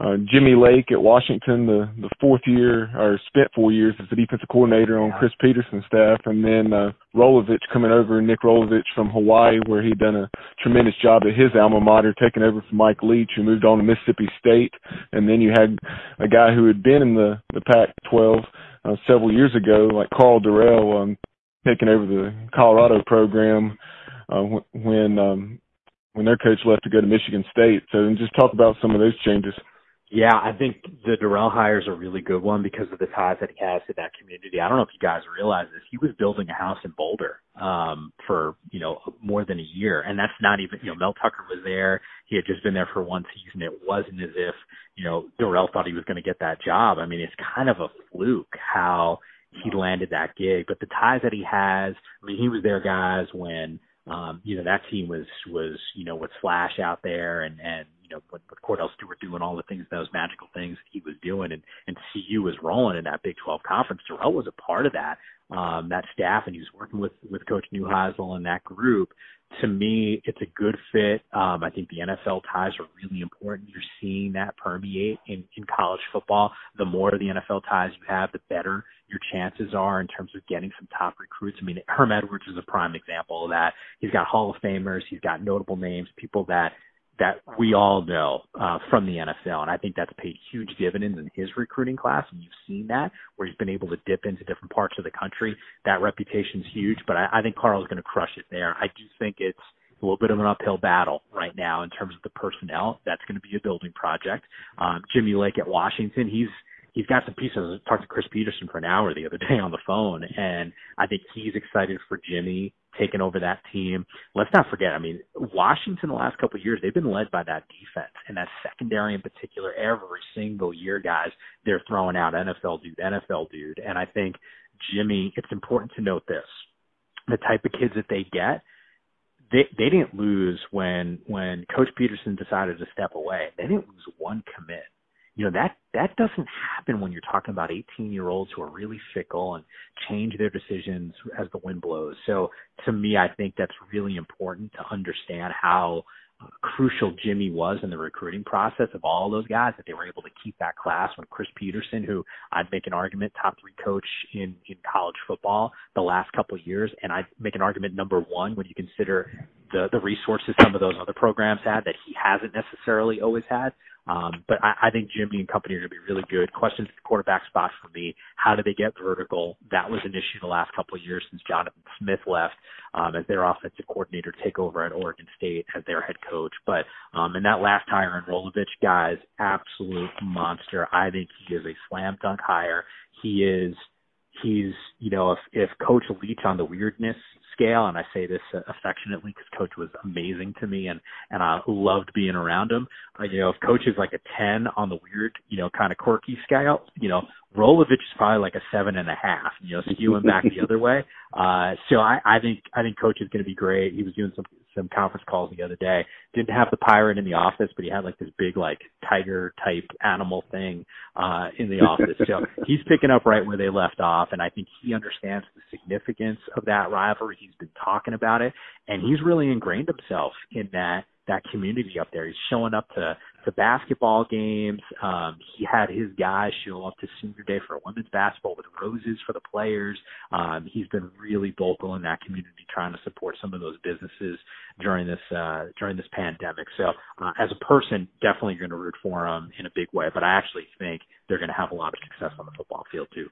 Speaker 5: uh, Jimmy Lake at Washington, the, the fourth year, or spent four years as the defensive coordinator on Chris Peterson's staff, and then uh, Rolovich coming over, Nick Rolovich from Hawaii, where he'd done a tremendous job at his alma mater, taking over from Mike Leach, who moved on to Mississippi State. And then you had a guy who had been in the, the Pac twelve uh, several years ago, like Carl Durrell, um, taking over the Colorado program uh, when um, when their coach left to go to Michigan State. So just talk about some of those changes.
Speaker 6: Yeah, I think the Durrell hire is a really good one because of the ties that he has to that community. I don't know if you guys realize this. He was building a house in Boulder um, for, you know, more than a year. And that's not even, you know, Mel Tucker was there. He had just been there for one season. It wasn't as if, you know, Durrell thought he was going to get that job. I mean, it's kind of a fluke how he landed that gig. But the ties that he has, I mean, he was there, guys, when, um, you know, that team was, was, you know, with Flash out there and, and, you know, with, with Cordell Stewart doing all the things, those magical things he was doing, and, and C U was rolling in that Big twelve conference. Durrell was a part of that, um, that staff, and he was working with, with Coach Neuheisel and that group. To me, it's a good fit. Um, I think the N F L ties are really important. You're seeing that permeate in, in college football. The more of the N F L ties you have, the better your chances are in terms of getting some top recruits. I mean, Herm Edwards is a prime example of that. He's got Hall of Famers. He's got notable names, people that that we all know uh, from the N F L. And I think that's paid huge dividends in his recruiting class. And you've seen that where he's been able to dip into different parts of the country. That reputation's huge, but I, I think Carl's going to crush it there. I do think it's a little bit of an uphill battle right now in terms of the personnel. That's going to be a building project. Um, Jimmy Lake at Washington, he's, he's got some pieces. I talked to Chris Peterson for an hour the other day on the phone, and I think he's excited for Jimmy taking over that team. Let's not forget, I mean, Washington the last couple of years, they've been led by that defense and that secondary in particular. Every single year, guys, they're throwing out N F L dude, N F L dude. And I think Jimmy, it's important to note this, the type of kids that they get, they they didn't lose when when Coach Peterson decided to step away. They didn't lose one commit. You know, that, that doesn't happen when you're talking about eighteen-year-olds who are really fickle and change their decisions as the wind blows. So to me, I think that's really important to understand how uh, crucial Jimmy was in the recruiting process of all those guys, that they were able to keep that class when Chris Peterson, who I'd make an argument, top three coach in, in college football the last couple of years, and I'd make an argument number one when you consider the, the resources some of those other programs had that he hasn't necessarily always had. Um, but I, I think Jimmy and company are going to be really good. Questions at the quarterback spot for me. How do they get vertical? That was an issue the last couple of years since Jonathan Smith left um, as their offensive coordinator, take over at Oregon State as their head coach. But um, in that last hire in Rolovich, guys, absolute monster. I think he is a slam dunk hire. He is, he's, you know, if, if Coach Leach on the weirdness scale, and I say this affectionately because Coach was amazing to me and, and I loved being around him. Uh, you know, if Coach is like a ten on the weird, you know, kind of quirky scale, you know, Rolovich is probably like a seven and a half, you know, skewing back the other way. Uh, so I, I think, I think Coach is going to be great. He was doing some, some conference calls the other day. Didn't have the pirate in the office, but he had like this big, like tiger type animal thing, uh, in the office. So he's picking up right where they left off. And I think he understands the significance of that rivalry. He's been talking about it, and he's really ingrained himself in that, that community up there. He's showing up to, to basketball games. Um, he had his guys show up to senior day for women's basketball with roses for the players. Um, he's been really vocal in that community, trying to support some of those businesses during this, uh, during this pandemic. So, uh, as a person, definitely going to root for him in a big way, but I actually think they're going to have a lot of success on the football field too.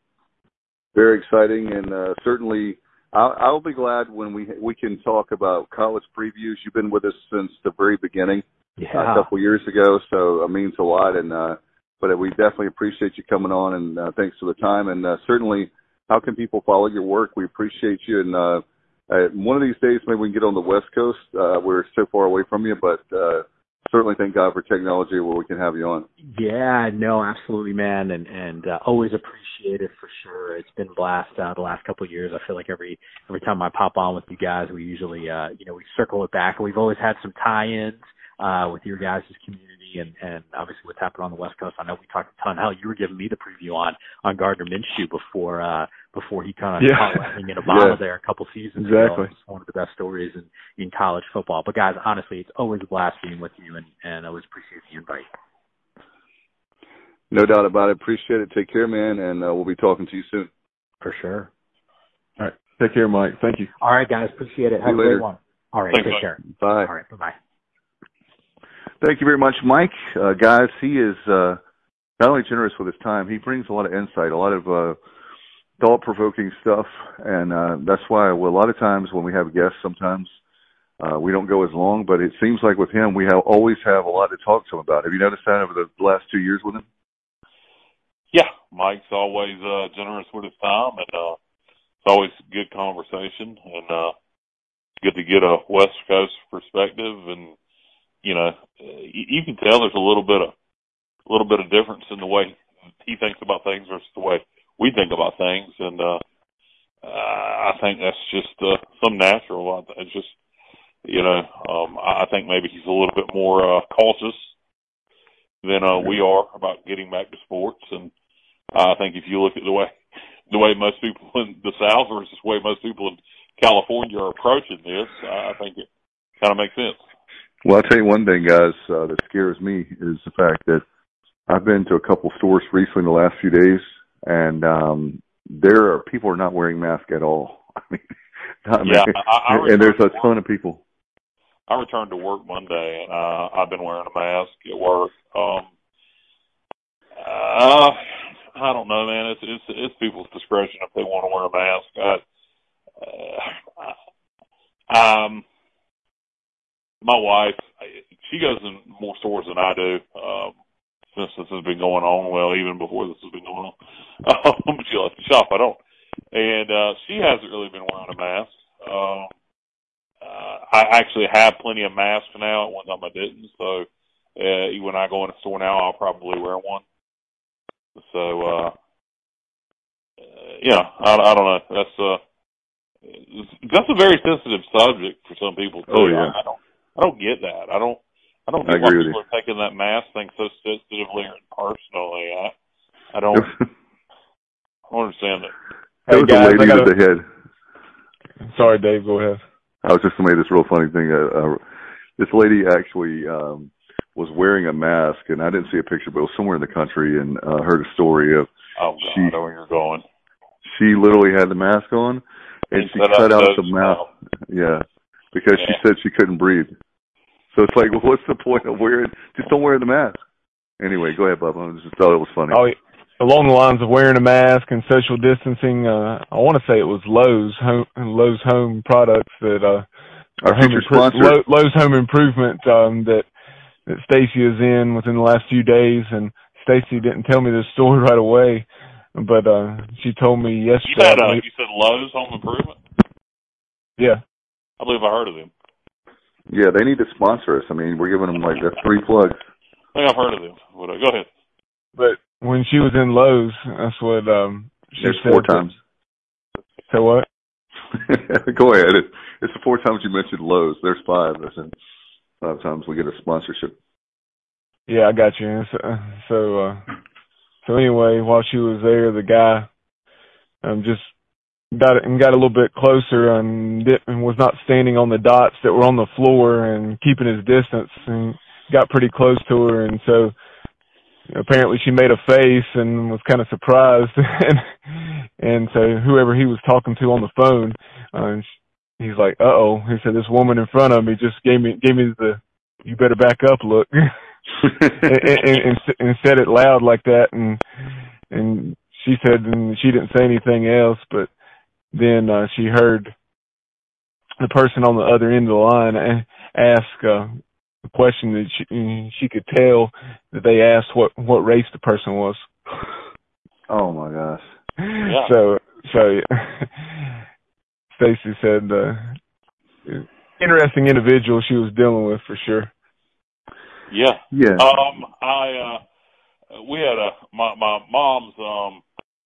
Speaker 2: Very exciting, and, uh, certainly, I'll, I'll be glad when we we can talk about college previews. You've been with us since the very beginning,
Speaker 6: yeah.
Speaker 2: uh, a couple years ago, so it means a lot. And uh, but we definitely appreciate you coming on, and uh, thanks for the time. And uh, certainly, how can people follow your work? We appreciate you. And uh, uh, one of these days, maybe we can get on the West Coast. Uh, we're so far away from you, but uh, certainly thank God for technology where we can have you on.
Speaker 6: Yeah, no, absolutely, man, and and uh, always appreciate it for sure. It's been a blast uh, the last couple of years. I feel like every every time I pop on with you guys, we usually uh, you know we circle it back. We've always had some tie-ins uh, with your guys' community, and and obviously what's happened on the West Coast. I know we talked a ton. Hell, you were giving me the preview on on Gardner Minshew before uh, before he kind of
Speaker 5: yeah.
Speaker 6: caught lightning in a bottle
Speaker 5: yeah.
Speaker 6: there a couple seasons
Speaker 5: exactly.
Speaker 6: ago. It's one of the best stories in, in college football. But guys, honestly, it's always a blast being with you, and and I always appreciate the invite.
Speaker 2: No doubt about it. Appreciate it. Take care, man, and uh, we'll be talking to you soon.
Speaker 6: For sure.
Speaker 5: All right. Take care, Mike. Thank you.
Speaker 6: All right, guys. Appreciate it. Have a great one. All right.
Speaker 3: Thanks,
Speaker 6: take
Speaker 3: Mike.
Speaker 6: care.
Speaker 2: Bye.
Speaker 6: All right. Bye-bye.
Speaker 2: Thank you very much, Mike. Uh, guys, he is uh, not only generous with his time, he brings a lot of insight, a lot of uh, thought-provoking stuff, and uh, that's why well, a lot of times when we have guests, sometimes uh, we don't go as long, but it seems like with him, we have always have a lot to talk to him about. Have you noticed that over the last two years with him?
Speaker 3: Yeah, Mike's always uh, generous with his time, and uh, it's always good conversation, and uh, it's good to get a West Coast perspective. And you know, you, you can tell there's a little bit of a little bit of difference in the way he thinks about things versus the way we think about things, and uh, uh, I think that's just uh, some natural. It's just you know, um, I think maybe he's a little bit more uh, cautious than uh, we are about getting back to sports. And I think if you look at the way the way most people in the South versus the way most people in California are approaching this, I think it kind of makes sense.
Speaker 2: Well, I'll tell you one thing, guys, uh, that scares me is the fact that I've been to a couple stores recently in the last few days, and um, there are people are not wearing masks at all. I mean, I mean
Speaker 3: yeah, I, I
Speaker 2: and there's a
Speaker 3: to
Speaker 2: ton
Speaker 3: work.
Speaker 2: of people.
Speaker 3: I returned to work Monday, and uh, I've been wearing a mask at work. Um, uh, I don't know, man. It's it's it's people's discretion if they want to wear a mask. I, uh, um, my wife, she goes in more stores than I do. Um, since this has been going on, well, even before this has been going on, um, she likes to shop. I don't, and uh, she hasn't really been wearing a mask. Um, uh, I actually have plenty of masks now. At one time I didn't, so uh, when I go in a store now, I'll probably wear one. So, uh, yeah, I, I don't know. That's uh, that's a very sensitive subject for some people too.
Speaker 2: Oh yeah,
Speaker 3: I, I don't, I don't get that. I don't, I don't
Speaker 2: I
Speaker 3: get why
Speaker 2: agree with
Speaker 3: people
Speaker 2: you.
Speaker 3: are taking that mask thing so sensitively and personally. I, I don't, I don't understand it.
Speaker 2: There
Speaker 5: Hey,
Speaker 2: was
Speaker 5: guys,
Speaker 2: a lady
Speaker 5: I gotta...
Speaker 2: that had.
Speaker 5: Sorry, Dave. Go ahead.
Speaker 2: I was just going to make this real funny thing. Uh, uh, this lady actually um, was wearing a mask, and I didn't see a picture, but it was somewhere in the country, and uh, heard a story of
Speaker 3: Oh God,
Speaker 2: she,
Speaker 3: I know where you're going.
Speaker 2: She literally had the mask on, and
Speaker 3: And
Speaker 2: she
Speaker 3: cut
Speaker 2: cut
Speaker 3: out
Speaker 2: out
Speaker 3: the
Speaker 2: the mouth. Yeah, because
Speaker 3: Yeah.
Speaker 2: she said she couldn't breathe. So it's like, well, what's the point of wearing? Just don't wear the mask. Anyway, go ahead, Bubba. I just thought it was funny.
Speaker 5: Oh, along the lines of wearing a mask and social distancing, uh, I want to say it was Lowe's home, Lowe's Home Products that uh,
Speaker 2: Our
Speaker 5: home
Speaker 2: future
Speaker 5: impro-
Speaker 2: sponsor.
Speaker 5: Lo- Lowe's Home Improvement um, that that Stacy is in within the last few days, and Stacy didn't tell me this story right away, but uh, she told me yesterday.
Speaker 3: You said uh, you said Lowe's Home Improvement.
Speaker 5: Yeah,
Speaker 3: I believe I heard of them.
Speaker 2: Yeah, they need to sponsor us. I mean, we're giving them like the three plugs.
Speaker 3: I think I've heard of them. But, uh, go ahead.
Speaker 5: but when she was in Lowe's, that's what um, she
Speaker 2: There's
Speaker 5: said.
Speaker 2: four times.
Speaker 5: So what?
Speaker 2: Go ahead. It, it's the four times you mentioned Lowe's. There's five. There's five times we get a sponsorship.
Speaker 5: Yeah, I got you. So, so, uh, so anyway, while she was there, the guy um, just got and got a little bit closer and, did, and was not standing on the dots that were on the floor and keeping his distance, and got pretty close to her. And so apparently she made a face and was kind of surprised. and, and so whoever he was talking to on the phone, uh, he's like, "Uh oh," he said, "This woman in front of me just gave me gave me the you better back up look." and, and, and, and said it loud like that, and and she said and she didn't say anything else, but then uh, she heard the person on the other end of the line ask uh, a question that she, she could tell that they asked what what race the person was.
Speaker 2: Oh my gosh!
Speaker 3: Yeah.
Speaker 5: So so Stacy said, uh, interesting individual she was dealing with for sure.
Speaker 3: Yeah.
Speaker 2: Yeah.
Speaker 3: Um, I, uh, we had a, my, my mom's, um,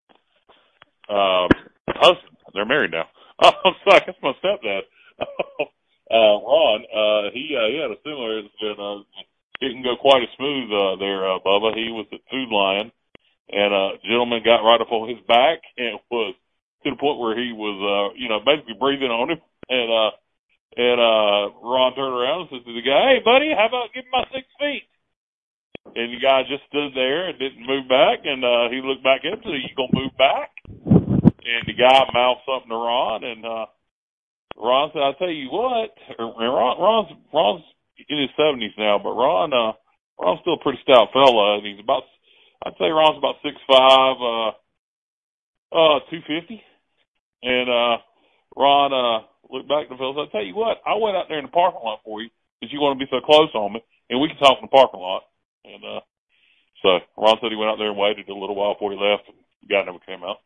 Speaker 3: uh, husband, they're married now. Oh, I'm sorry, that's my stepdad. uh, Ron, uh, he, uh, he had a similar incident, uh, didn't go quite as smooth, uh, there, uh, Bubba. He was at Food Lion, and a gentleman got right up on his back and was to the point where he was, uh, you know, basically breathing on him, and, uh, And uh Ron turned around and said to the guy, "Hey, buddy, how about giving my six feet?" And the guy just stood there and didn't move back, and uh, he looked back at him and said, you going to move back? And the guy mouthed something to Ron, and uh, Ron said, I'll tell you what, and Ron, Ron's, Ron's in his seventies now, but Ron, uh, Ron's still a pretty stout fella, and he's about, I'd say Ron's about six five, uh, uh, two fifty. And uh, Ron uh, looked back at the fella and said, I'll tell you what, I went out there in the parking lot for you because you want to be so close on me, and we can talk in the parking lot. And uh, so Ron said he went out there and waited a little while before he left, and the guy never came out.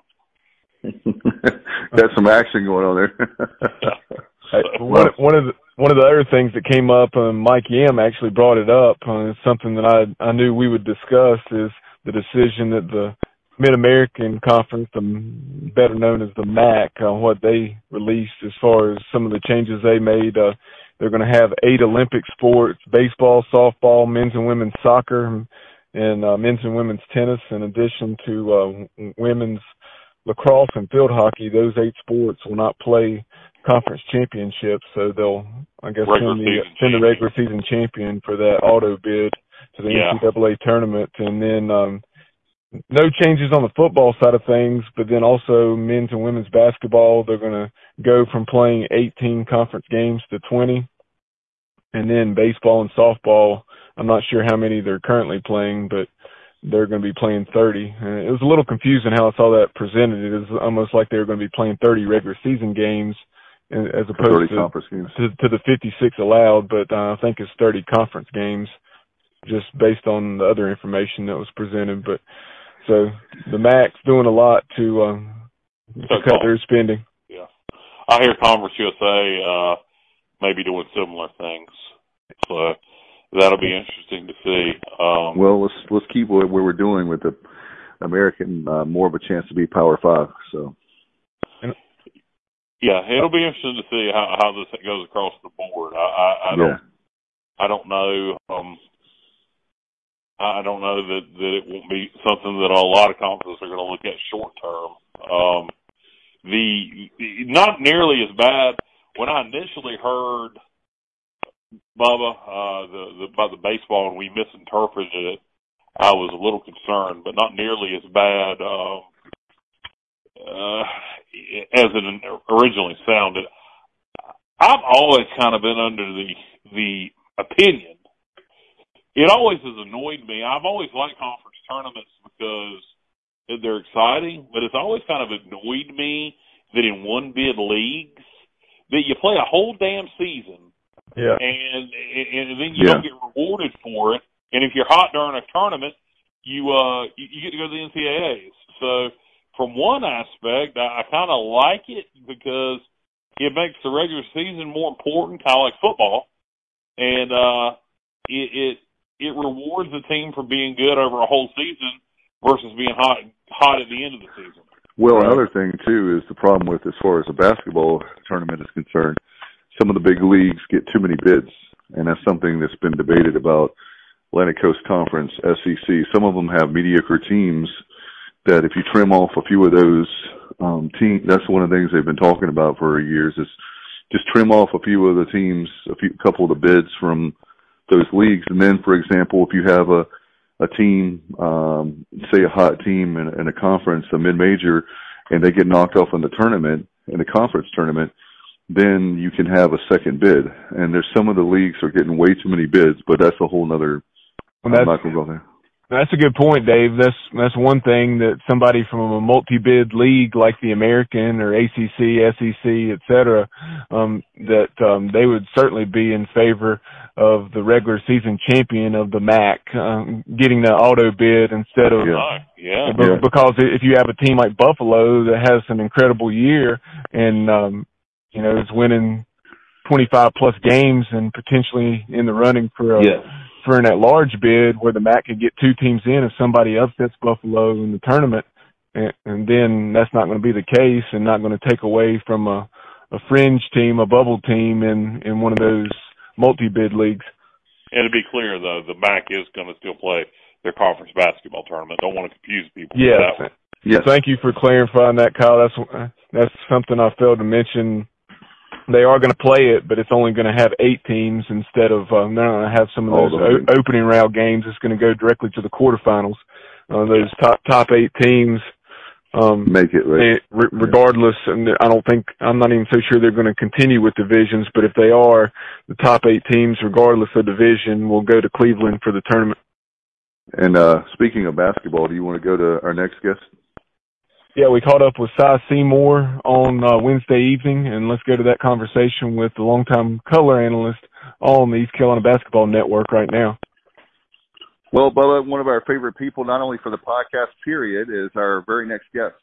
Speaker 2: Got some action going on there.
Speaker 3: Yeah.
Speaker 5: Hey, one, one of the one of the other things that came up, um, Mike Yam actually brought it up. Uh, it's something that I I knew we would discuss is the decision that the Mid-American Conference, um, better known as the M A C, uh, what they released as far as some of the changes they made. Uh, they're going to have eight Olympic sports: baseball, softball, men's and women's soccer, and uh, men's and women's tennis, in addition to uh, women's lacrosse and field hockey. Those eight sports will not play conference championships, so they'll, I guess, send the, send the regular season champion for that auto bid to the yeah. N C double A tournament. And then um, no changes on the football side of things, but then also men's and women's basketball, they're going to go from playing eighteen conference games to twenty. And then baseball and softball, I'm not sure how many they're currently playing, but they're going to be playing thirty. And it was a little confusing how I saw that presented. It was almost like they were going to be playing thirty regular season games as opposed to, to, to the fifty-six allowed, but uh, I think it's thirty conference games just based on the other information that was presented. But so the M A C's doing a lot to, um, to cut their spending.
Speaker 3: Yeah. I hear Conference U S A uh, maybe doing similar things. So that'll be interesting to see. Um,
Speaker 2: well, let's let's keep what we're doing with the American uh, more of a chance to be Power Five. So,
Speaker 3: yeah, it'll be interesting to see how, how this goes across the board. I, I, I don't, yeah. I don't know. Um, I don't know that, that it won't be something that a lot of conferences are going to look at short term. Um, the not nearly as bad. When I initially heard Bubba, uh, the, the, about the baseball and we misinterpreted it, I was a little concerned, but not nearly as bad, um, uh, as it originally sounded. I've always kind of been under the, the opinion. It always has annoyed me. I've always liked conference tournaments because they're exciting, but it's always kind of annoyed me that in one bid leagues that you play a whole damn season.
Speaker 5: Yeah.
Speaker 3: And, and, and then you
Speaker 2: yeah.
Speaker 3: don't get rewarded for it. And if you're hot during a tournament, you, uh, you, you get to go to the N C double A's. So from one aspect, I, I kind of like it because it makes the regular season more important, kind of like football. And, uh, it, it, it rewards the team for being good over a whole season versus being hot, hot at the end of the season.
Speaker 2: Well, another thing, too, is the problem with as far as the basketball tournament is concerned, some of the big leagues get too many bids, and that's something that's been debated about Atlantic Coast Conference, S E C. Some of them have mediocre teams that if you trim off a few of those um, teams, that's one of the things they've been talking about for years is just trim off a few of the teams, a few couple of the bids from those leagues. And then, for example, if you have a a team, um, say a hot team in, in a conference, a mid-major, and they get knocked off in the tournament, in the conference tournament, then you can have a second bid. And there's some of the leagues are getting way too many bids, but that's a whole nother, well, I'm not going to go there.
Speaker 5: That's a good point, Dave. That's that's one thing that somebody from a multi-bid league like the American or A C C, S E C, et cetera, um, that um, they would certainly be in favor of the regular season champion of the M A C um, getting the auto bid instead of
Speaker 3: yeah. Yeah.
Speaker 5: b- because if you have a team like Buffalo that has an incredible year and um, you know is winning twenty-five plus games and potentially in the running for a.
Speaker 2: Yeah.
Speaker 5: for an at-large bid where the M A C could get two teams in if somebody upsets Buffalo in the tournament, and, and then that's not going to be the case and not going to take away from a, a fringe team, a bubble team in, in one of those multi-bid leagues.
Speaker 3: And to be clear, though, the M A C is going to still play their conference basketball tournament. Don't want to confuse people
Speaker 5: yes.
Speaker 3: with that one.
Speaker 5: Yes. Thank you for clarifying that, Kyle. That's, that's something I failed to mention they are going to play it, but it's only going to have eight teams instead of um, they're going to have some of those o- opening round games. It's going to go directly to the quarterfinals. Uh, those top top eight teams um,
Speaker 2: make it right.
Speaker 5: They, regardless. And I don't think I'm not even so sure they're going to continue with divisions. But if they are, the top eight teams, regardless of division, will go to Cleveland for the tournament.
Speaker 2: And uh, speaking of basketball, do you want to go to our next guest?
Speaker 5: Yeah, we caught up with Cy Seymour on uh, Wednesday evening, and let's go to that conversation with the longtime color analyst on the East Carolina Basketball Network right now.
Speaker 2: Well, Bubba, one of our favorite people, not only for the podcast period, is our very next guest.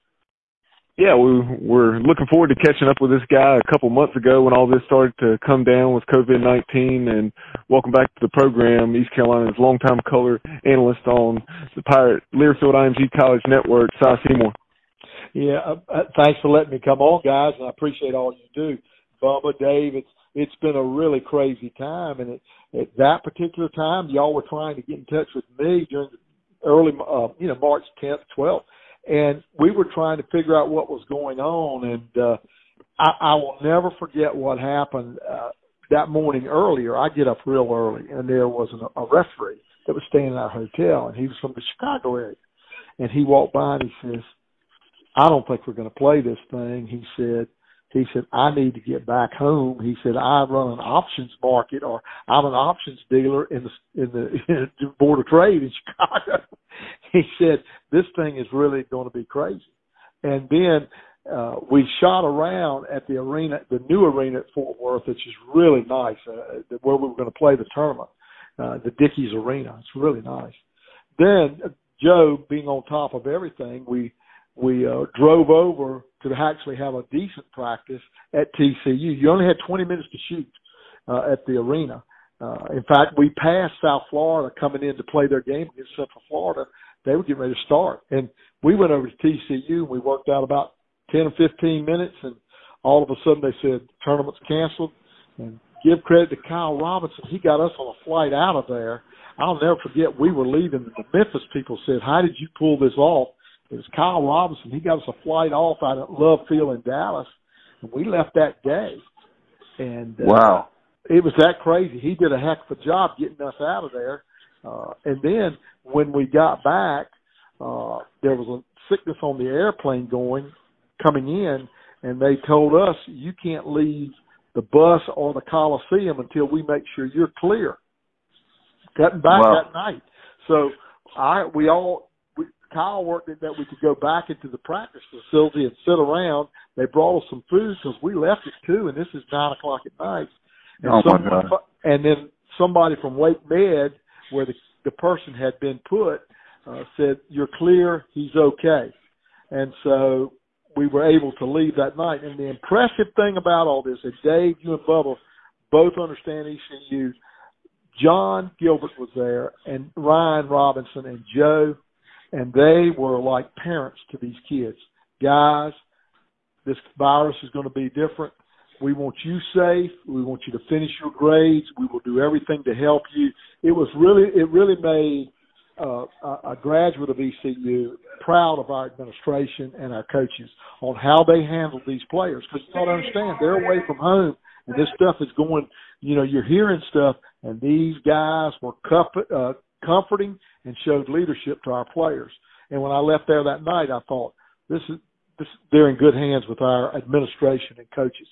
Speaker 5: Yeah, we, we're looking forward to catching up with this guy a couple months ago when all this started to come down with COVID nineteen. And welcome back to the program, East Carolina's longtime color analyst on the Pirate Learfield I M G College Network, Cy Seymour.
Speaker 7: Yeah, uh, thanks for letting me come on, guys, and I appreciate all you do. Bubba, Dave, it's it's been a really crazy time, and it, at that particular time, y'all were trying to get in touch with me during the early, uh, you know, March tenth, twelfth, and we were trying to figure out what was going on, and uh, I, I will never forget what happened uh, that morning earlier. I get up real early, and there was an, a referee that was staying at our hotel, and he was from the Chicago area, and he walked by and he says, I don't think we're going to play this thing. He said, he said, I need to get back home. He said, I run an options market, or I'm an options dealer in the, in the, in the Board of Trade in Chicago. He said, this thing is really going to be crazy. And then, uh, we shot around at the arena, the new arena at Fort Worth, which is really nice, uh, where we were going to play the tournament, uh, the Dickies Arena. It's really nice. Then, uh, Joe, being on top of everything, we, We uh, drove over to actually have a decent practice at T C U. You only had twenty minutes to shoot uh, at the arena. Uh, in fact, we passed South Florida coming in to play their game against Central Florida. They were getting ready to start. And we went over to T C U, and we worked out about ten or fifteen minutes, and all of a sudden they said, tournament's canceled. And give credit to Kyle Robinson. He got us on a flight out of there. I'll never forget, we were leaving, and the Memphis people said, how did you pull this off? It was Kyle Robinson. He got us a flight off out of Love Field in Dallas, and we left that day. And uh,
Speaker 2: wow,
Speaker 7: it was that crazy. He did a heck of a job getting us out of there. Uh, and then when we got back, uh, there was a sickness on the airplane going, coming in, and they told us, you can't leave the bus or the Coliseum until we make sure you're clear. Cutting back
Speaker 2: wow.
Speaker 7: that night. So I, we all, we, Kyle worked it that we could go back into the practice facility and sit around. They brought us some food because we left at two, and this is nine o'clock at night. And
Speaker 2: oh
Speaker 7: someone,
Speaker 2: my God.
Speaker 7: And then somebody from Wake Med, where the, the person had been put, uh, said, you're clear, he's okay. And so we were able to leave that night. And the impressive thing about all this, and Dave, you and Bubba both understand E C U, John Gilbert was there, and Ryan Robinson and Joe, and they were like parents to these kids. Guys, this virus is going to be different. We want you safe. We want you to finish your grades. We will do everything to help you. It was really, it really made uh, a, a graduate of E C U proud of our administration and our coaches on how they handled these players. Because you got to understand, they're away from home, and this stuff is going, you know, you're hearing stuff, and these guys were comfort, uh, comforting and showed leadership to our players. And when I left there that night, I thought, this is, this, they're in good hands with our administration and coaches.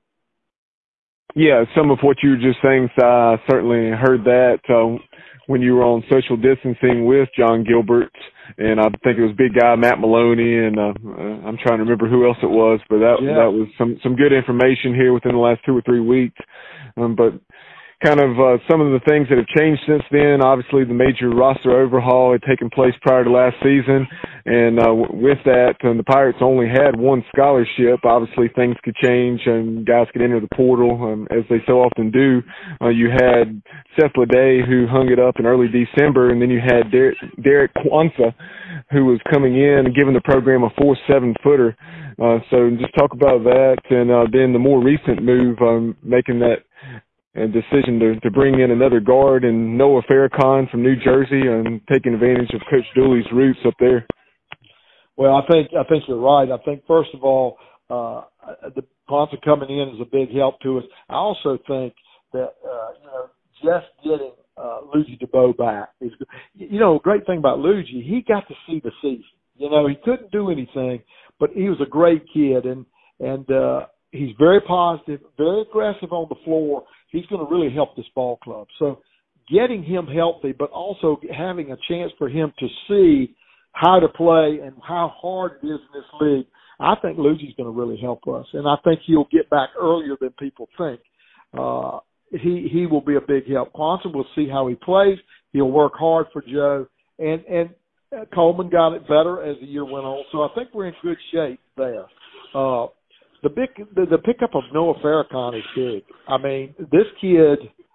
Speaker 5: Yeah, some of what you were just saying, Si, I certainly heard that uh, when you were on social distancing with John Gilbert, and I think it was big guy Matt Maloney, and uh, I'm trying to remember who else it was, but that
Speaker 7: yeah.
Speaker 5: that was some some good information here within the last two or three weeks. Um, but kind of uh, some of the things that have changed since then. Obviously, the major roster overhaul had taken place prior to last season, and uh, with that, um, the Pirates only had one scholarship. Obviously, things could change, and guys could enter the portal, um, as they so often do. Uh, you had Seth Leday, who hung it up in early December, and then you had Derek, Derek Kwanzaa, who was coming in and giving the program a four seven footer. Uh, so just talk about that, and uh, then the more recent move, um, making that a decision to, to bring in another guard and Noah Farrakhan from New Jersey and taking advantage of Coach Dooley's roots up there.
Speaker 7: Well, I think I think you're right. I think first of all, uh, the Ponson coming in is a big help to us. I also think that, uh, you know, just getting uh, Luigi DeBow back is good. You know, a great thing about Luigi, he got to see the season. You know, he couldn't do anything, but he was a great kid, and and uh, he's very positive, very aggressive on the floor. He's going to really help this ball club. So getting him healthy, but also having a chance for him to see how to play and how hard it is in this league, I think Luigi's going to really help us, and I think he'll get back earlier than people think. Uh, he he will be a big help. Ponson will see how he plays. He'll work hard for Joe, and and Coleman got it better as the year went on. So I think we're in good shape there. Uh, the big the, the pickup of Noah Farrakhan is big. I mean, this kid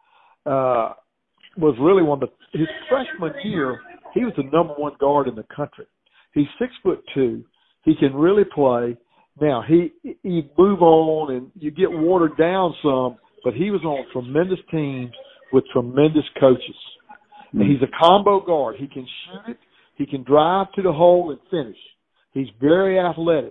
Speaker 7: uh, was really one of the, his freshman year. He was the number one guard in the country. He's six foot two. He can really play. Now he he move on and you get watered down some, but he was on tremendous teams with tremendous coaches. Mm-hmm. And he's a combo guard. He can shoot it. He can drive to the hole and finish. He's very athletic,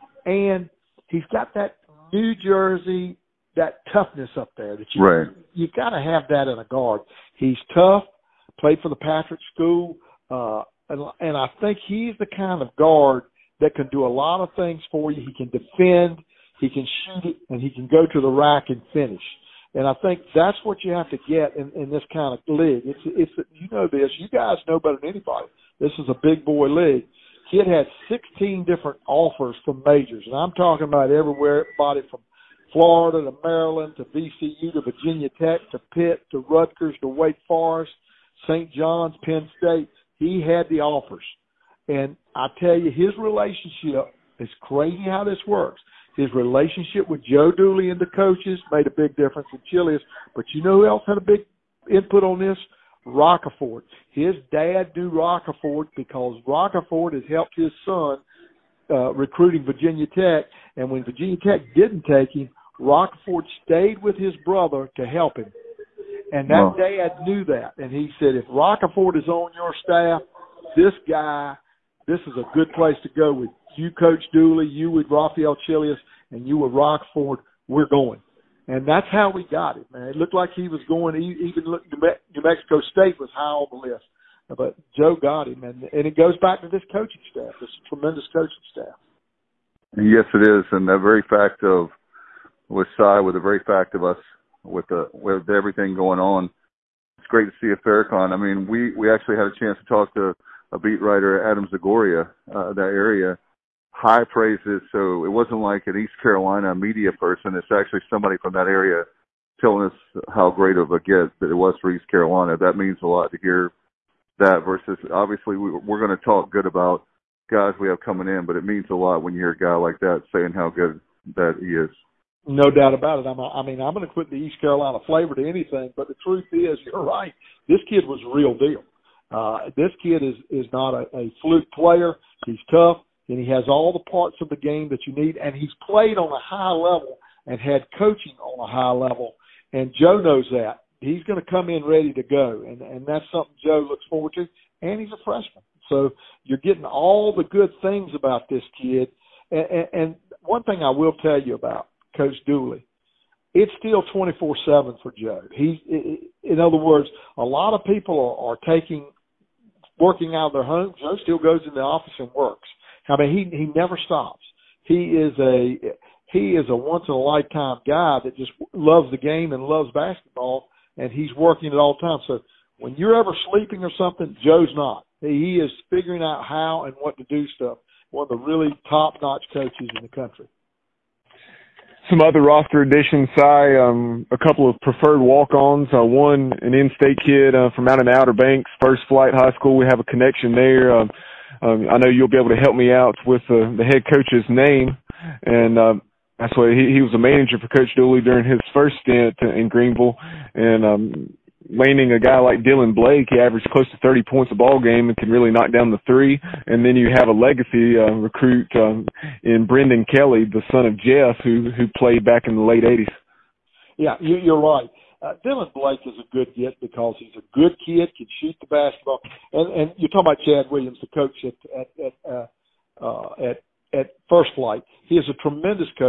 Speaker 7: and he's got that New Jersey, that toughness up there that you
Speaker 2: right.
Speaker 7: you got to have that in a guard. He's tough. Played for the Patrick School, uh, and, and I think he's the kind of guard that can do a lot of things for you. He can defend, he can shoot it, and he can go to the rack and finish. And I think that's what you have to get in, in this kind of league. It's, it's, you know this. You guys know better than anybody. This is a big boy league. Kid had sixteen different offers from majors, and I'm talking about everywhere, everybody from Florida to Maryland to V C U to Virginia Tech to Pitt to Rutgers to Wake Forest, Saint John's, Penn State. He had the offers. And I tell you, his relationship, it's crazy how this works. His relationship with Joe Dooley and the coaches made a big difference in Chili's. But you know who else had a big input on this? Roccaforte. His dad knew Roccaforte because Roccaforte has helped his son uh, recruiting Virginia Tech. And when Virginia Tech didn't take him, Roccaforte stayed with his brother to help him. And that
Speaker 2: wow.
Speaker 7: dad knew that. And he said, if Roccaforte is on your staff, this guy, this is a good place to go with you, Coach Dooley, you with Raphael Chilius, and you with Roccaforte. We're going. And that's how we got it, man. It looked like he was going, even look, New Mexico State was high on the list. But Joe got him. And, and it goes back to this coaching staff, this tremendous coaching staff.
Speaker 2: Yes, it is. And the very fact of, with Cy, with the very fact of us, with the with everything going on, it's great to see a Farrakhan. I mean, we, we actually had a chance to talk to a beat writer, Adam Zagoria, uh, that area. High praises. So it wasn't like an East Carolina media person. It's actually somebody from that area telling us how great of a get that it was for East Carolina. That means a lot to hear that versus obviously we, we're going to talk good about guys we have coming in, but it means a lot when you hear a guy like that saying how good that he is.
Speaker 7: No doubt about it. I'm, I mean, I'm going to put the East Carolina flavor to anything, but the truth is, you're right. This kid was the real deal. Uh, this kid is, is not a, a fluke player. He's tough, and he has all the parts of the game that you need, and he's played on a high level and had coaching on a high level, and Joe knows that. He's going to come in ready to go, and, and that's something Joe looks forward to, and he's a freshman. So you're getting all the good things about this kid, and, and, and one thing I will tell you about Coach Dooley, it's still twenty-four seven for Joe. He, in other words, a lot of people are, are taking, working out of their home. Joe still goes in the office and works. I mean, he he never stops. He is a he is a once in a lifetime guy that just loves the game and loves basketball, and he's working at all times. So when you're ever sleeping or something, Joe's not. He is figuring out how and what to do stuff. One of the really top notch coaches in the country.
Speaker 5: Some other roster additions, Cy, um, a couple of preferred walk-ons. Uh, one, an in-state kid uh, from out in the Outer Banks, First Flight High School. We have a connection there. Um, um, I know you'll be able to help me out with uh, the head coach's name. And uh, that's why he, he was a manager for Coach Dooley during his first stint in Greenville. And um, landing a guy like Dylan Blake, he averaged close to thirty points a ball game and can really knock down the three. And then you have a legacy uh, recruit um, in Brendan Kelly, the son of Jeff, who who played back in the late eighties.
Speaker 7: Yeah, you, you're right. Uh, Dylan Blake is a good get because he's a good kid, can shoot the basketball. And, and you're talking about Chad Williams, the coach at at at, uh, uh, at at First Flight. He is a tremendous coach.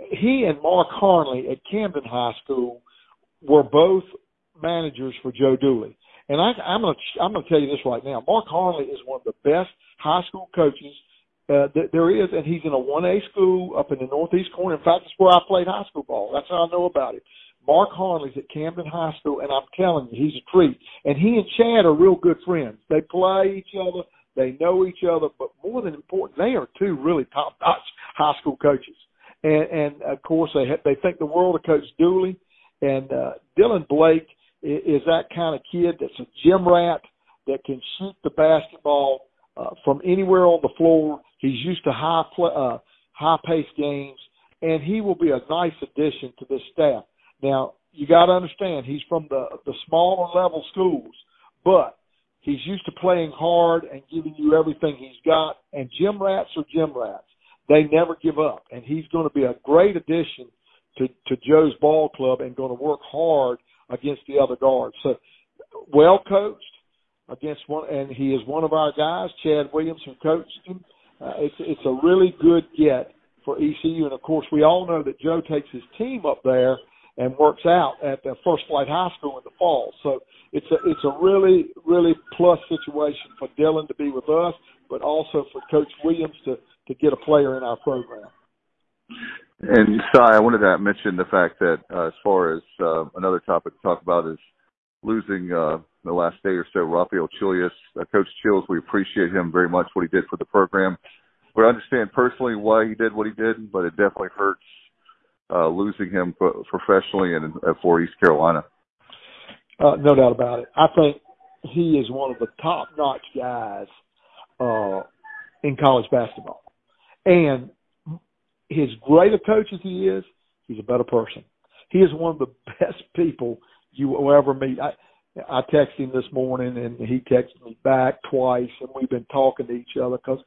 Speaker 7: he and Mark Harnley at Camden High School were both managers for Joe Dooley. And I, I'm going to I'm going to tell you this right now. Mark Harnley is one of the best high school coaches uh, that there is, and he's in a one A school up in the northeast corner. In fact, it's where I played high school ball. That's how I know about it. Mark Harnley's at Camden High School, and I'm telling you, he's a treat. And he and Chad are real good friends. They play each other. They know each other. But more than important, they are two really top-notch high school coaches. And, and of course, they ha- they think the world of Coach Dooley. And uh, Dylan Blake is, is that kind of kid that's a gym rat that can shoot the basketball uh, from anywhere on the floor. He's used to high pl- uh, high-paced games, and he will be a nice addition to this staff. Now, you got to understand, he's from the, the smaller level schools, but he's used to playing hard and giving you everything he's got, and gym rats are gym rats. They never give up, and he's going to be a great addition to, to Joe's ball club and going to work hard against the other guards. So, well coached against one, and he is one of our guys, Chad Williams, who coached him. Uh, it's, it's a really good get for E C U, and of course, we all know that Joe takes his team up there and works out at the First Flight High School in the fall. So it's a it's a really, really plus situation for Dylan to be with us, but also for Coach Williams to, to get a player in our program.
Speaker 2: And, Si, I wanted to mention the fact that uh, as far as uh, another topic to talk about is losing uh, the last day or so, Rafael Chilius. Uh, Coach Chills, we appreciate him very much, what he did for the program. But I understand personally why he did what he did, but it definitely hurts Uh, losing him professionally and uh, for East Carolina.
Speaker 7: Uh, no doubt about it. I think he is one of the top-notch guys uh, in college basketball. And as great a coach as he is, he's a better person. He is one of the best people you will ever meet. I, I texted him this morning, and he texted me back twice, and we've been talking to each other because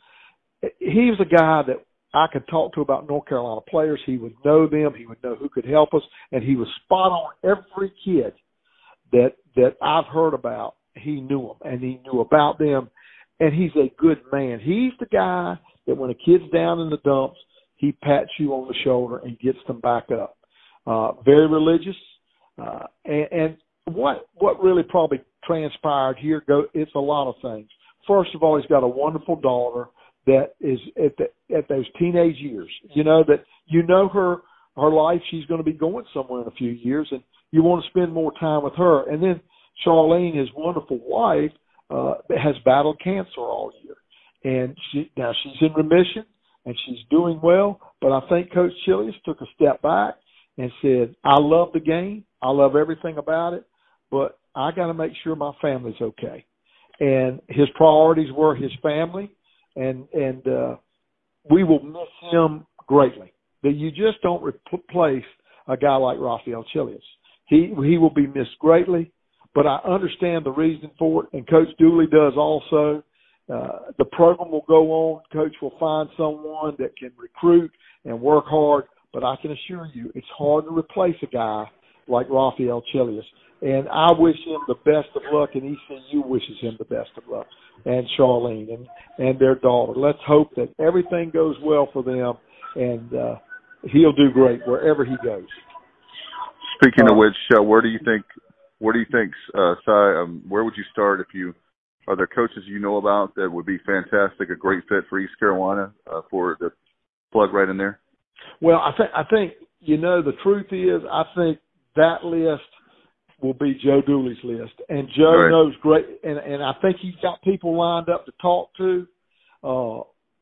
Speaker 7: he was a guy that I could talk to about North Carolina players. He would know them. He would know who could help us. And he was spot on. Every kid that that I've heard about, he knew them, and he knew about them. And he's a good man. He's the guy that when a kid's down in the dumps, he pats you on the shoulder and gets them back up. Uh, very religious. Uh, and, and what what really probably transpired here, go, it's a lot of things. First of all, he's got a wonderful daughter that is at the, at those teenage years, you know, that you know her, her life, she's going to be going somewhere in a few years, and you want to spend more time with her. And then Charlene, his wonderful wife, uh, has battled cancer all year. And she, now she's in remission, and she's doing well, but I think Coach Chilius took a step back and said, I love the game, I love everything about it, but I got to make sure my family's okay. And his priorities were his family, And and uh, we will miss him greatly. That you just don't replace a guy like Rafael Chilius. He he will be missed greatly, but I understand the reason for it, and Coach Dooley does also. Uh, the program will go on. Coach will find someone that can recruit and work hard, but I can assure you it's hard to replace a guy like Rafael Chilius. And I wish him the best of luck, and E C U wishes him the best of luck, and Charlene and, and their daughter. Let's hope that everything goes well for them, and uh, he'll do great wherever he goes.
Speaker 2: Speaking
Speaker 7: uh,
Speaker 2: of which, uh, where do you think, where do you think, uh, Si, um, where would you start if you, are there coaches you know about that would be fantastic, a great fit for East Carolina uh, for the plug right in there?
Speaker 7: Well, I think, I think, you know, the truth is, I think that list will be Joe Dooley's list. And Joe right. knows great, and, and I think he's got people lined up to talk to. Uh,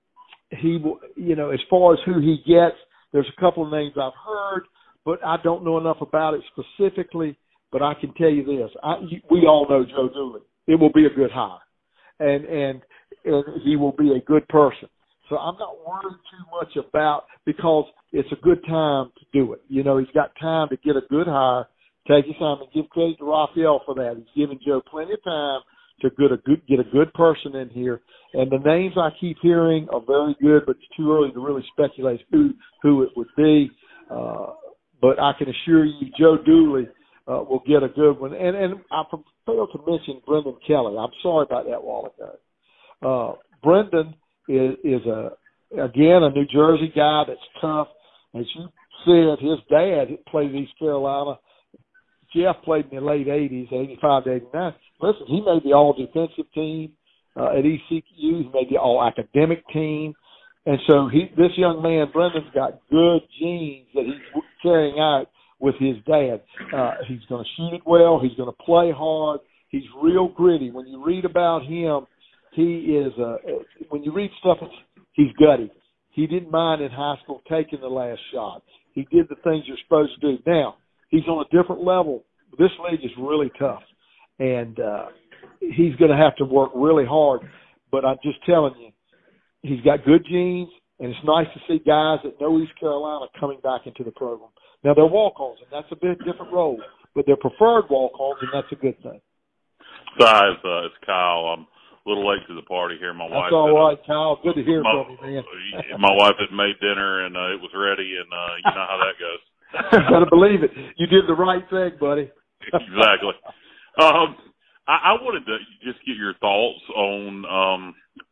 Speaker 7: he will, you know, as far as who he gets, there's a couple of names I've heard, but I don't know enough about it specifically. But I can tell you this, I, we all know Joe Dooley. It will be a good hire, and, and, and he will be a good person. So I'm not worried too much about, because it's a good time to do it. You know, he's got time to get a good hire. Take his time and give credit to Rafael for that. He's given Joe plenty of time to get a good, get a good person in here. And the names I keep hearing are very good, but it's too early to really speculate who, who it would be. Uh, but I can assure you Joe Dooley uh, will get a good one. And, and I failed to mention Brendan Kelly. I'm sorry about that a while ago. Uh, Brendan is, is a, again, a New Jersey guy that's tough. As you Sid, his dad, played at East Carolina. Jeff played in the late eighties, eighty-five to eighty-nine. Listen, he made the all-defensive team uh, at E C U. He made the all-academic team. And so he, this young man, Brendan's got good genes that he's carrying out with his dad. Uh, he's going to shoot it well. He's going to play hard. He's real gritty. When you read about him, he is, uh, when you read stuff, he's gutty. He didn't mind in high school taking the last shot. He did the things you're supposed to do. Now, he's on a different level. This league is really tough, and uh, he's going to have to work really hard. But I'm just telling you, he's got good genes, and it's nice to see guys that know East Carolina coming back into the program. Now, they're walk-ons, and that's a bit different role, but they're preferred walk-ons, and that's a good thing.
Speaker 3: Guys, uh, it's Kyle. I'm a little late to the party here. My
Speaker 7: That's
Speaker 3: wife.
Speaker 7: all right,
Speaker 3: uh,
Speaker 7: Kyle. Good to hear
Speaker 3: my,
Speaker 7: from you, man.
Speaker 3: my wife had made dinner, and uh, it was ready, and uh, you know how that goes.
Speaker 7: Gotta believe it. You did the right thing, buddy.
Speaker 3: Exactly. Um, I, I wanted to just get your thoughts on um,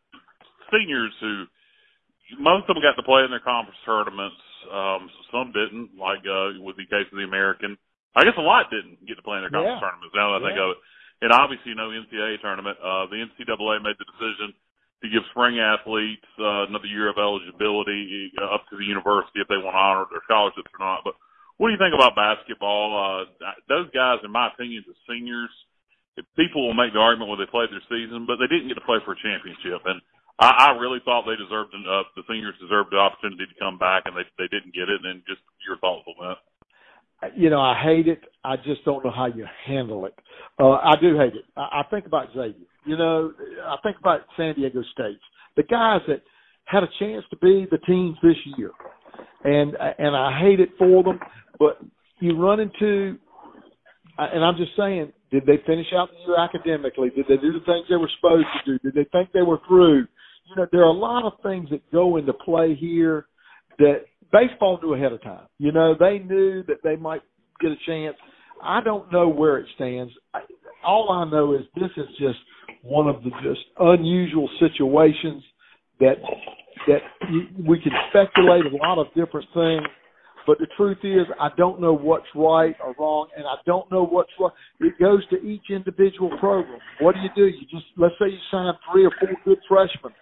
Speaker 3: seniors who most of them got to play in their conference tournaments. Um, some didn't, like uh, with the case of the American. I guess a lot didn't get to play in their conference
Speaker 7: Yeah.
Speaker 3: tournaments. Now that I think
Speaker 7: Yeah.
Speaker 3: of it, and obviously, no N C double A tournament. Uh, the N C double A made the decision to give spring athletes uh, another year of eligibility uh, up to the university if they want to honor their scholarships or not. But what do you think about basketball? Uh, those guys, in my opinion, the seniors, people will make the argument when they played their season, but they didn't get to play for a championship. And I, I really thought they deserved, uh, the seniors deserved the opportunity to come back, and they they didn't get it. And just your thoughts on that.
Speaker 7: You know, I hate it. I just don't know how you handle it. Uh, I do hate it. I, I think about Xavier. You know, I think about San Diego State. The guys that had a chance to be the teams this year. And and I hate it for them. But you run into, and I'm just saying, did they finish out the year academically? Did they do the things they were supposed to do? Did they think they were through? You know, there are a lot of things that go into play here that baseball knew ahead of time. You know, they knew that they might get a chance. I don't know where it stands. I, all I know is this is just one of the just unusual situations that that you, we can speculate a lot of different things. But the truth is, I don't know what's right or wrong, and I don't know what's right. It goes to each individual program. What do you do? You just, let's say you sign three or four good freshmen.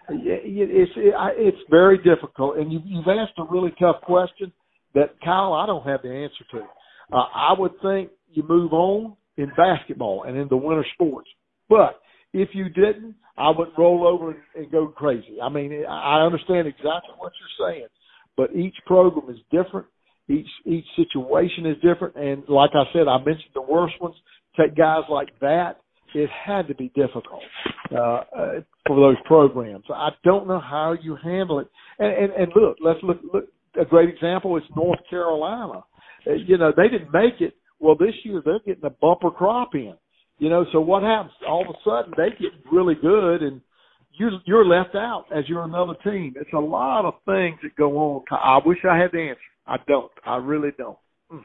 Speaker 7: It's it's very difficult, and you, you've asked a really tough question that, Kyle, I don't have the answer to. Uh, I would think you move on in basketball and in the winter sports. But if you didn't, I would roll over and, and go crazy. I mean, I understand exactly what you're saying, but each program is different. Each each situation is different, and like I said, I mentioned the worst ones. Take guys like that. It had to be difficult uh, uh, for those programs. I don't know how you handle it. And, and, and look, let's look, look. A great example is North Carolina. Uh, you know, they didn't make it. Well, this year they're getting a bumper crop in. You know, so what happens? All of a sudden they get really good, and you're, you're left out as you're another team. It's a lot of things that go on. I wish I had the answer. I don't. I really don't. Mm.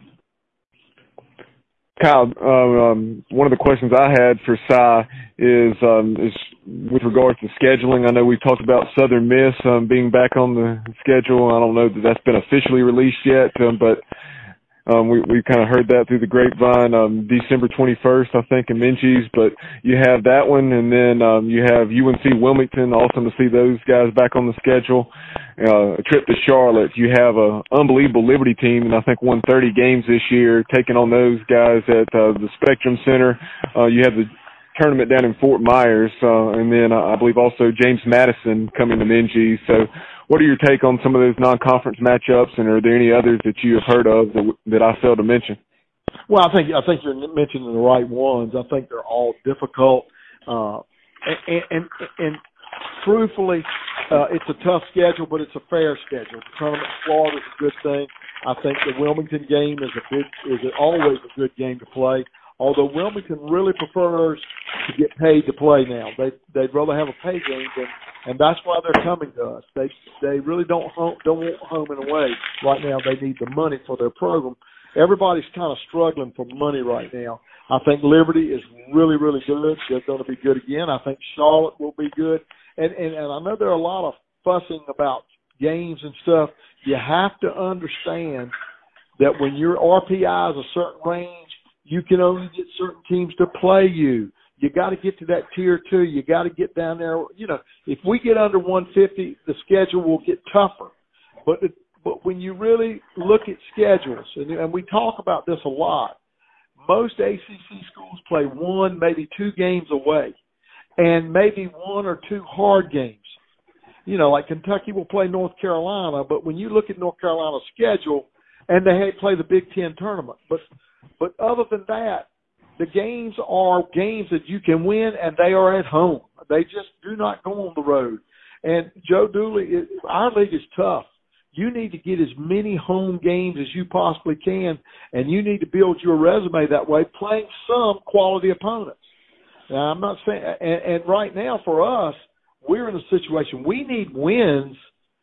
Speaker 5: Kyle, uh, um, one of the questions I had for Cy is um, is with regards to scheduling. I know we talked about Southern Miss um, being back on the schedule. I don't know that that's been officially released yet, um, but um, we we kind of heard that through the grapevine. Um, December twenty-first, I think, in Minges. But you have that one, and then um, you have U N C Wilmington. Awesome to see those guys back on the schedule. Uh, a trip to Charlotte. You have a unbelievable Liberty team, and I think won thirty games this year, taking on those guys at uh, the Spectrum Center. Uh, you have the tournament down in Fort Myers, uh, and then uh, I believe also James Madison coming to Minges. So what are your take on some of those non-conference matchups, and are there any others that you have heard of that, that I failed to mention?
Speaker 7: Well, I think I think you're mentioning the right ones. I think they're all difficult, uh, and, and, and truthfully, uh, it's a tough schedule, but it's a fair schedule. The tournament in Florida is a good thing. I think the Wilmington game is a big is always a good game to play. Although Wilmington really prefers to get paid to play now, they they'd rather have a pay game, than, and that's why they're coming to us. They they really don't home, don't want home and away right now. They need the money for their program. Everybody's kind of struggling for money right now. I think Liberty is really really good. They're going to be good again. I think Charlotte will be good, and and, and I know there are a lot of fussing about games and stuff. You have to understand that when your R P I is a certain range, you can only get certain teams to play you. You got to get to that tier two. You got to get down there. You know, if we get under one fifty, the schedule will get tougher. But it, but when you really look at schedules, and, and we talk about this a lot, most A C C schools play one, maybe two games away, and maybe one or two hard games. You know, like Kentucky will play North Carolina, but when you look at North Carolina's schedule, and they play the Big Ten tournament, but but other than that, the games are games that you can win, and they are at home. They just do not go on the road. And Joe Dooley, it, our league is tough. You need to get as many home games as you possibly can, and you need to build your resume that way, playing some quality opponents. Now, I'm not saying, and, and right now for us, we're in a situation we need wins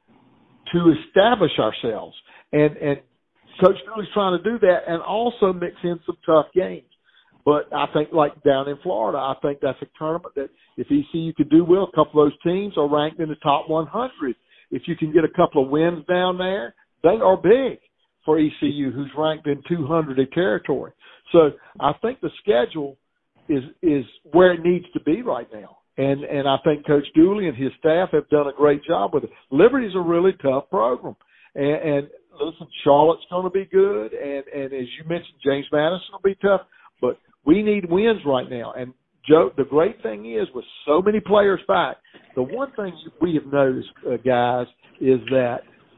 Speaker 7: to establish ourselves, and and Coach Dooley's trying to do that, and also mix in some tough games. But I think, like down in Florida, I think that's a tournament that if E C U could do well, a couple of those teams are ranked in the top one hundred. If you can get a couple of wins down there, they are big for E C U, who's ranked in two hundred territory. So I think the schedule is is where it needs to be right now. And and I think Coach Dooley and his staff have done a great job with it. Liberty's a really tough program. And, and listen, Charlotte's going to be good. And, and as you mentioned, James Madison will be tough. But we need wins right now. And, Joe, the great thing is with so many players back, the one thing we have noticed, uh, guys, is that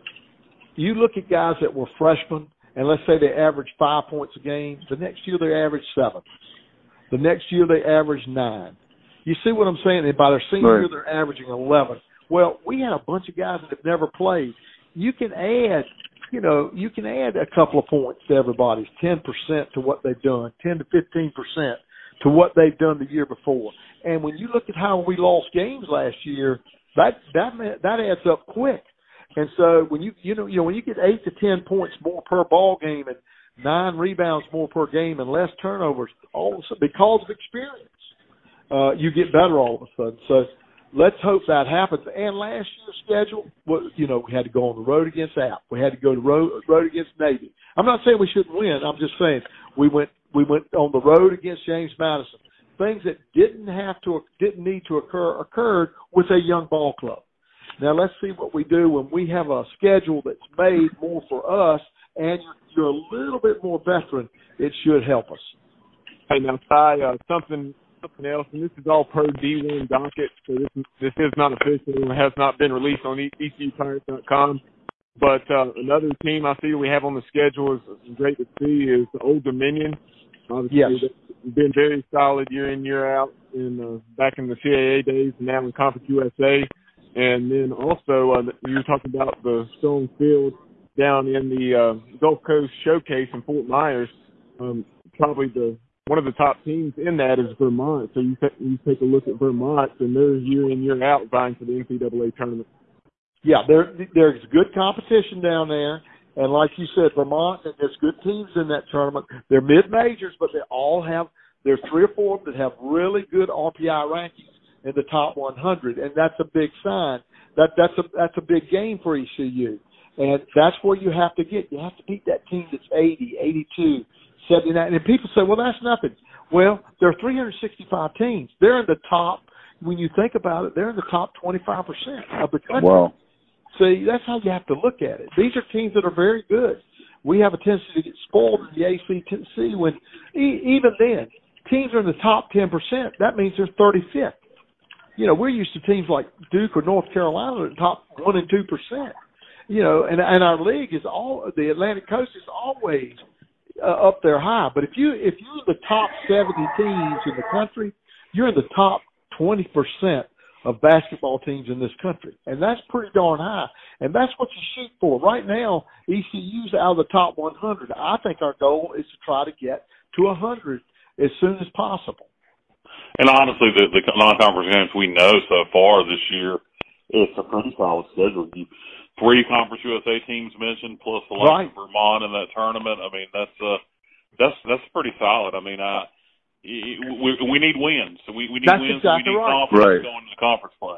Speaker 7: you look at guys that were freshmen, and let's say they average five points a game. The next year they average seven. The next year they average nine. You see what I'm saying? And by their senior
Speaker 2: right.
Speaker 7: year, they're averaging eleven. Well, we had a bunch of guys that have never played. You can add, you know, you can add a couple of points to everybody's, ten percent to what they've done, ten to fifteen percent to what they've done the year before. And when you look at how we lost games last year, that that that adds up quick. And so when you you know you know when you get eight to ten points more per ball game and nine rebounds more per game and less turnovers, all of a sudden, because of experience, uh, you get better all of a sudden. So let's hope that happens. And last year's schedule, well, you know, we had to go on the road against App. We had to go to road road against Navy. I'm not saying we shouldn't win. I'm just saying we went we went on the road against James Madison. Things that didn't have to didn't need to occur occurred with a young ball club. Now let's see what we do when we have a schedule that's made more for us, and you're a little bit more veteran. It should help us.
Speaker 5: Hey, now Ty, uh, something something else, and this is all per D one docket, so this this is not official and has not been released on E C U Pirates dot com. But uh, another team I see we have on the schedule is great to see is the Old Dominion. Obviously,
Speaker 7: yes.
Speaker 5: They've been very solid year in, year out in uh, back in the C A A days and now in Conference U S A. And then also, uh, you were talking about the Stone Field down in the uh, Gulf Coast Showcase in Fort Myers. Um, probably the one of the top teams in that is Vermont. So you, t- you take a look at Vermont, and they're year in, year out vying for the N C double A tournament. Yeah,
Speaker 7: there, there's good competition down there. And like you said, Vermont, and there's good teams in that tournament. They're mid-majors, but they all have, there's three or four that have really good R P I rankings in the top one hundred, and that's a big sign. That That's a that's a big game for E C U. And that's where you have to get. You have to beat that team that's eighty, eighty-two, seventy-nine. And people say, well, that's nothing. Well, there are three hundred sixty-five teams. They're in the top, when you think about it, they're in the top twenty-five percent of the country.
Speaker 2: Wow.
Speaker 7: See, that's how you have to look at it. These are teams that are very good. We have a tendency to get spoiled in the A C C when, e- even then, teams are in the top ten percent. That means they're thirty-fifth. You know, we're used to teams like Duke or North Carolina in the top one and two percent. You know, and and our league is all, the Atlantic Coast is always uh, up there high. But if you if you're the top seventy teams in the country, you're in the top twenty percent of basketball teams in this country, and that's pretty darn high. And that's what you shoot for. Right now, E C U's out of the top one hundred. I think our goal is to try to get to one hundred as soon as possible.
Speaker 3: And honestly, the, the non-conference games we know so far this year, it's a pretty solid schedule. You, three Conference U S A teams mentioned, plus the
Speaker 7: right.
Speaker 3: like Vermont in that tournament. I mean, that's uh, that's that's pretty solid. I mean, I. We, we need wins. We, we need
Speaker 7: That's
Speaker 3: wins.
Speaker 7: Exactly
Speaker 3: we need
Speaker 7: right.
Speaker 3: confidence
Speaker 2: right.
Speaker 3: going to the conference play.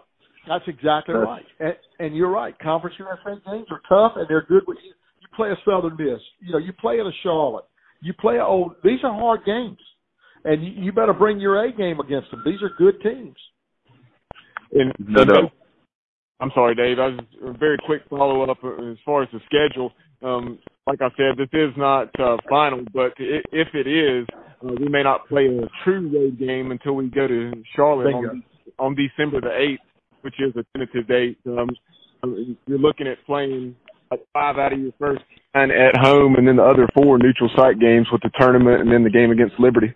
Speaker 7: That's exactly
Speaker 2: That's,
Speaker 7: right. And, and you're right. Conference U S A games are tough, and they're good. With you. you play a Southern Miss. You know, you play at a Charlotte. You play a old. These are hard games, and you, you better bring your A game against them. These are good teams.
Speaker 5: And,
Speaker 2: no, no.
Speaker 5: I'm sorry, Dave. I was a very quick follow up as far as the schedule. Um, like I said, this is not uh, final, but if it is, uh, we may not play a true road game until we go to Charlotte on, on December the eighth, which is a tentative date. Um, you're looking at playing like five out of your first nine at home, and then the other four neutral site games with the tournament, and then the game against Liberty.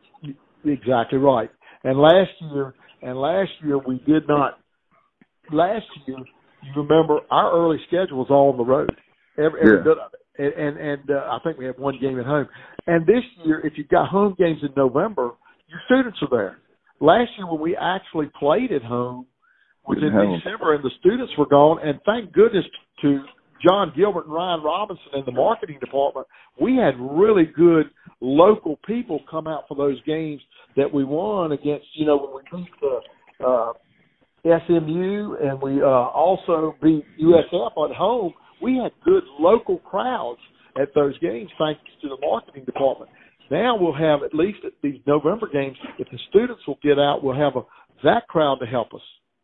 Speaker 7: Exactly right. And last year, and last year we did not. Last year, you remember our early schedule was all on the road, every, every
Speaker 2: yeah.
Speaker 7: bit of it. And and, and uh, I think we have one game at home. And this year, if you've got home games in November, your students are there. Last year, when we actually played at home, was in December, and the students were gone. And thank goodness to John Gilbert and Ryan Robinson in the marketing department, we had really good local people come out for those games that we won against. You know, when we beat the uh, S M U and we uh, also beat U S F at home, we had good local crowds at those games thanks to the marketing department. Now we'll have, at least at these November games, if the students will get out, we'll have a, that crowd to help us.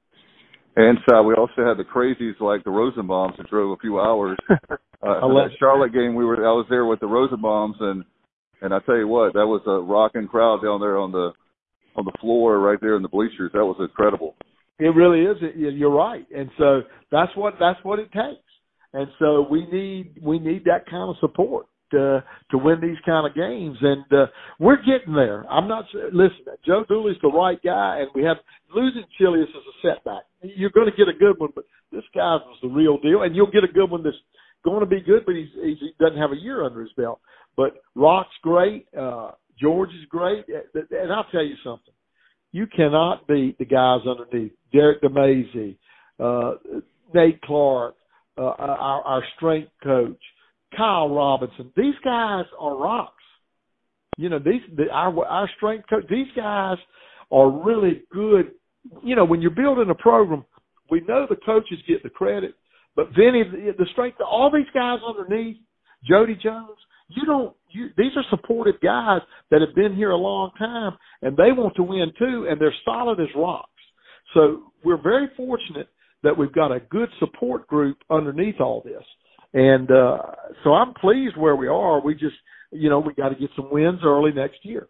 Speaker 2: And uh, we also had the crazies like the Rosenbaums that drove a few hours. Uh, that Charlotte game, we were I was there with the Rosenbaums, and and I tell you what, that was a rocking crowd down there on the on the floor right there in the bleachers. That was incredible.
Speaker 7: It really is. You're right, and so that's what that's what it takes. And so we need we need that kind of support to to win these kind of games, and uh, we're getting there. I'm not listen. Joe Dooley's the right guy, and we have losing Chilius is a setback. You're going to get a good one, but this guy was the real deal, and you'll get a good one that's going to be good, but he's, he's, he doesn't have a year under his belt. But Rock's great, uh, George is great, and I'll tell you something. You cannot beat the guys underneath. Derek DeMazy, uh, Nate Clark, uh, our, our strength coach, Kyle Robinson. These guys are rocks. You know, these the, our our strength coach. These guys are really good. You know, when you're building a program, we know the coaches get the credit, but Vinny, the, the strength, all these guys underneath, Jody Jones. You don't. You, these are supportive guys that have been here a long time, and they want to win too, and they're solid as rocks. So we're very fortunate that we've got a good support group underneath all this, and uh, so I'm pleased where we are. We just, you know, we got to get some wins early next year.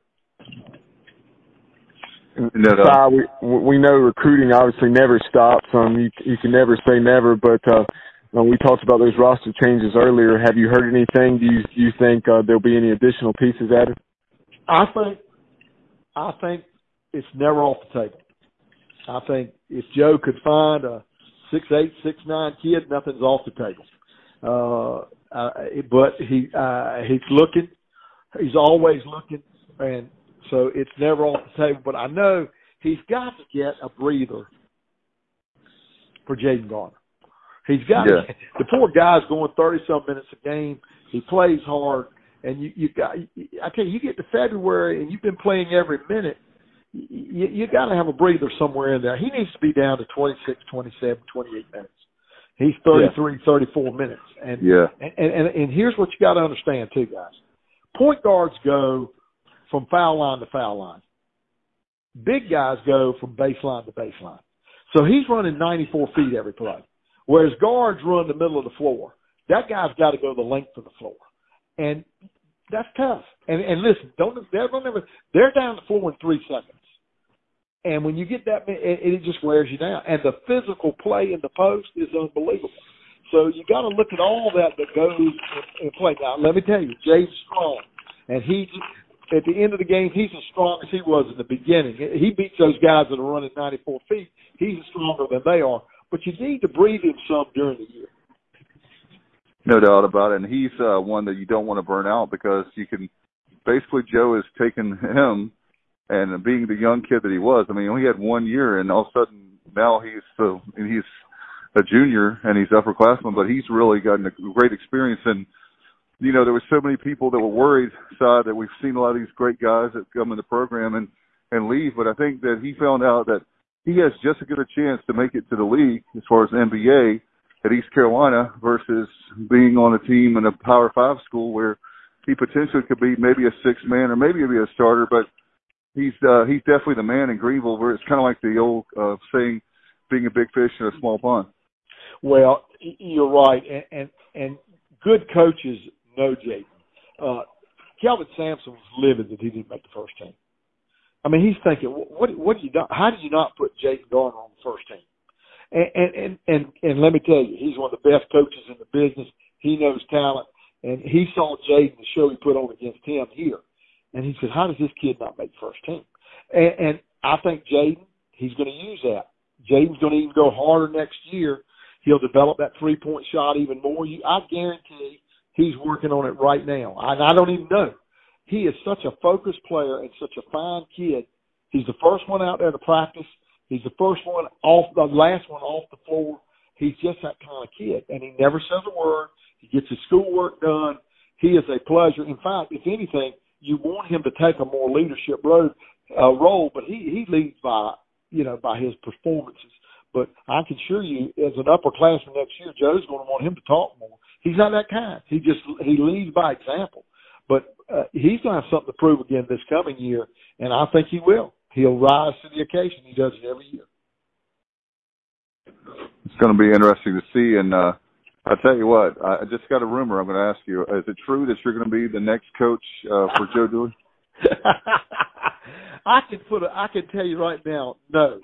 Speaker 5: No, no. We we know recruiting obviously never stops. Um, you you can never say never, but. Uh, Uh, we talked about those roster changes earlier. Have you heard anything? Do you, do you think uh, there'll be any additional pieces added?
Speaker 7: I think, I think it's never off the table. I think if Joe could find a six eight, six nine kid, nothing's off the table. Uh, uh, but he uh, he's looking. He's always looking, and so it's never off the table. But I know he's got to get a breather for Jaden Garner. He's got
Speaker 2: yeah.
Speaker 7: the poor guy's going thirty-some minutes a game. He plays hard, and you, you got. I tell you, you get to February and you've been playing every minute. You, you got to have a breather somewhere in there. He needs to be down to twenty-six, twenty-seven, twenty-eight minutes. He's thirty-three, yeah. thirty-four minutes, and
Speaker 2: yeah.
Speaker 7: and, and and here's what you got to understand too, guys. Point guards go from foul line to foul line. Big guys go from baseline to baseline. So he's running ninety-four feet every play. Whereas guards run the middle of the floor. That guy's got to go the length of the floor. And that's tough. And and listen, don't they're, never, they're down the floor in three seconds. And when you get that, it, it just wears you down. And the physical play in the post is unbelievable. So you got to look at all that that goes in, in play. Now, let me tell you, Jay's strong. And he, at the end of the game, he's as strong as he was in the beginning. He beats those guys that are running ninety-four feet. He's stronger than they are. But you need to breathe him some during the year.
Speaker 2: No doubt about it. And he's uh, one that you don't want to burn out because you can basically Joe has taken him and being the young kid that he was. I mean, he only had one year, and all of a sudden now he's so he's a junior and he's upperclassman, but he's really gotten a great experience. And you know, there were so many people that were worried, Side, that we've seen a lot of these great guys that come in the program and and leave. But I think that he found out that he has just as good a chance to make it to the league as far as the N B A at East Carolina versus being on a team in a Power Five school where he potentially could be maybe a sixth man or maybe be a starter, but he's uh, he's definitely the man in Greenville, where it's kind of like the old uh, saying, being a big fish in a small pond.
Speaker 7: Well, you're right, and and, and good coaches know Jaden. Uh, Kelvin Sampson was livid that he didn't make the first team. I mean, he's thinking, what what do you do? How do you not put Jaden Garner on the first team? And, and and and and let me tell you, he's one of the best coaches in the business. He knows talent, and he saw Jaden, the show he put on against him here, and he said, how does this kid not make first team? And, and I think Jaden, he's going to use that. Jaden's going to even go harder next year. He'll develop that three-point shot even more. You, I guarantee he's working on it right now. And I don't even know. He is such a focused player and such a fine kid. He's the first one out there to practice. He's the first one off, the last one off the floor. He's just that kind of kid. And he never says a word. He gets his schoolwork done. He is a pleasure. In fact, if anything, you want him to take a more leadership road, uh, role, but he, he leads by, you know, by his performances. But I can assure you, as an upperclassman next year, Joe's going to want him to talk more. He's not that kind. He just he leads by example. But uh, he's going to have something to prove again this coming year, and I think he will. He'll rise to the occasion. He does it every year.
Speaker 2: It's going to be interesting to see. And uh, I tell you what, I just got a rumor I'm going to ask you. Is it true that you're going to be the next coach uh, for Joe Dooley?
Speaker 7: I can put. A, I can tell you right now, no.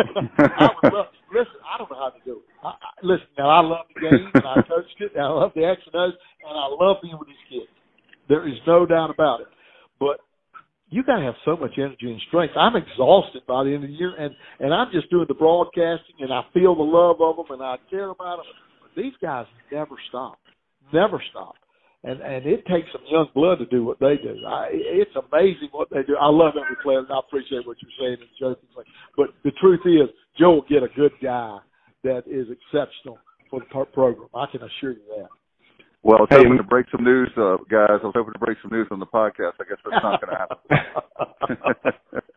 Speaker 7: I would love, listen, I don't know how to do it. I, I, listen, now I love the game, and I coached it, and I love the X and O's, and I love being with these kids. There is no doubt about it. But you got to have so much energy and strength. I'm exhausted by the end of the year, and, and I'm just doing the broadcasting, and I feel the love of them, and I care about them. But these guys never stop, never stop. And and it takes some young blood to do what they do. I, it's amazing what they do. I love every player, and I appreciate what you're saying and joking. But the truth is, Joe will get a good guy that is exceptional for the program. I can assure you that.
Speaker 2: Well, I was hoping to break some news, uh, guys. I was hoping to break some news on the podcast. I guess that's not going to happen.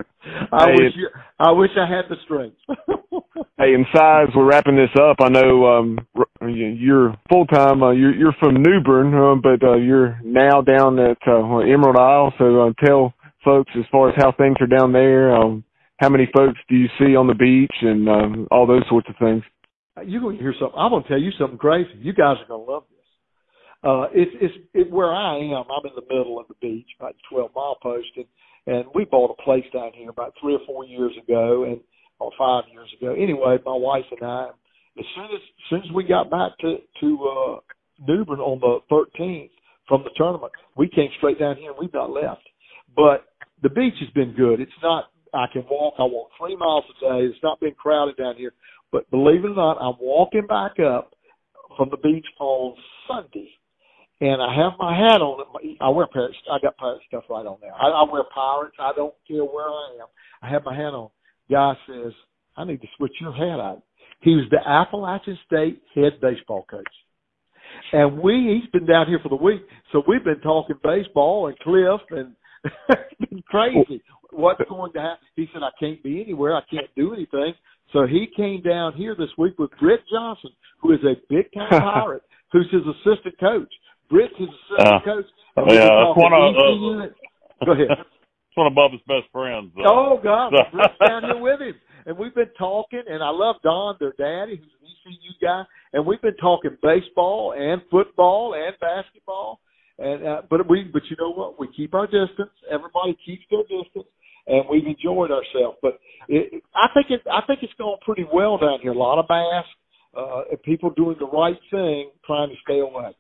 Speaker 7: I
Speaker 5: hey,
Speaker 7: wish you, I wish I had the strength.
Speaker 5: Hey, and Size, we're wrapping this up. I know um, you're full time. Uh, you're, you're from New Bern, uh, but uh, you're now down at uh, Emerald Isle. So uh, tell folks as far as how things are down there. Um, how many folks do you see on the beach, and um, all those sorts of things?
Speaker 7: You're going to hear something. I'm going to tell you something crazy. You guys are going to love this. Uh, it's it's it, where I am. I'm in the middle of the beach, about twelve mile post, and, and we bought a place down here about three or four years ago, and or five years ago. Anyway, my wife and I, as soon as, as soon as we got back to to uh, New Bern on the thirteenth from the tournament, we came straight down here and we've not left. But the beach has been good. It's not. I can walk. I walk three miles a day. It's not been crowded down here. But believe it or not, I'm walking back up from the beach on Sunday. And I have my hat on. I wear pirate. I got pirate stuff right on there. I, I wear Pirates. I don't care where I am. I have my hat on. Guy says, I need to switch your hat out. He was the Appalachian State head baseball coach. And we, he's been down here for the week. So we've been talking baseball and Cliff, and it's been crazy. What's going to happen? He said, I can't be anywhere. I can't do anything. So he came down here this week with Britt Johnson, who is a big-time Pirate, who's his assistant coach. Britt's his assistant uh, coach. And
Speaker 3: yeah, that's one of uh,
Speaker 7: Go ahead.
Speaker 3: It's one of Bubba's best friends. Uh,
Speaker 7: oh God, Britt's down here with him, and we've been talking. And I love Don, their daddy, who's an E C U guy, and we've been talking baseball and football and basketball. And uh, but we, but you know what? We keep our distance. Everybody keeps their distance, and we've enjoyed ourselves. But it, I think it, I think it's going pretty well down here. A lot of bass, uh, people doing the right thing, trying to stay away.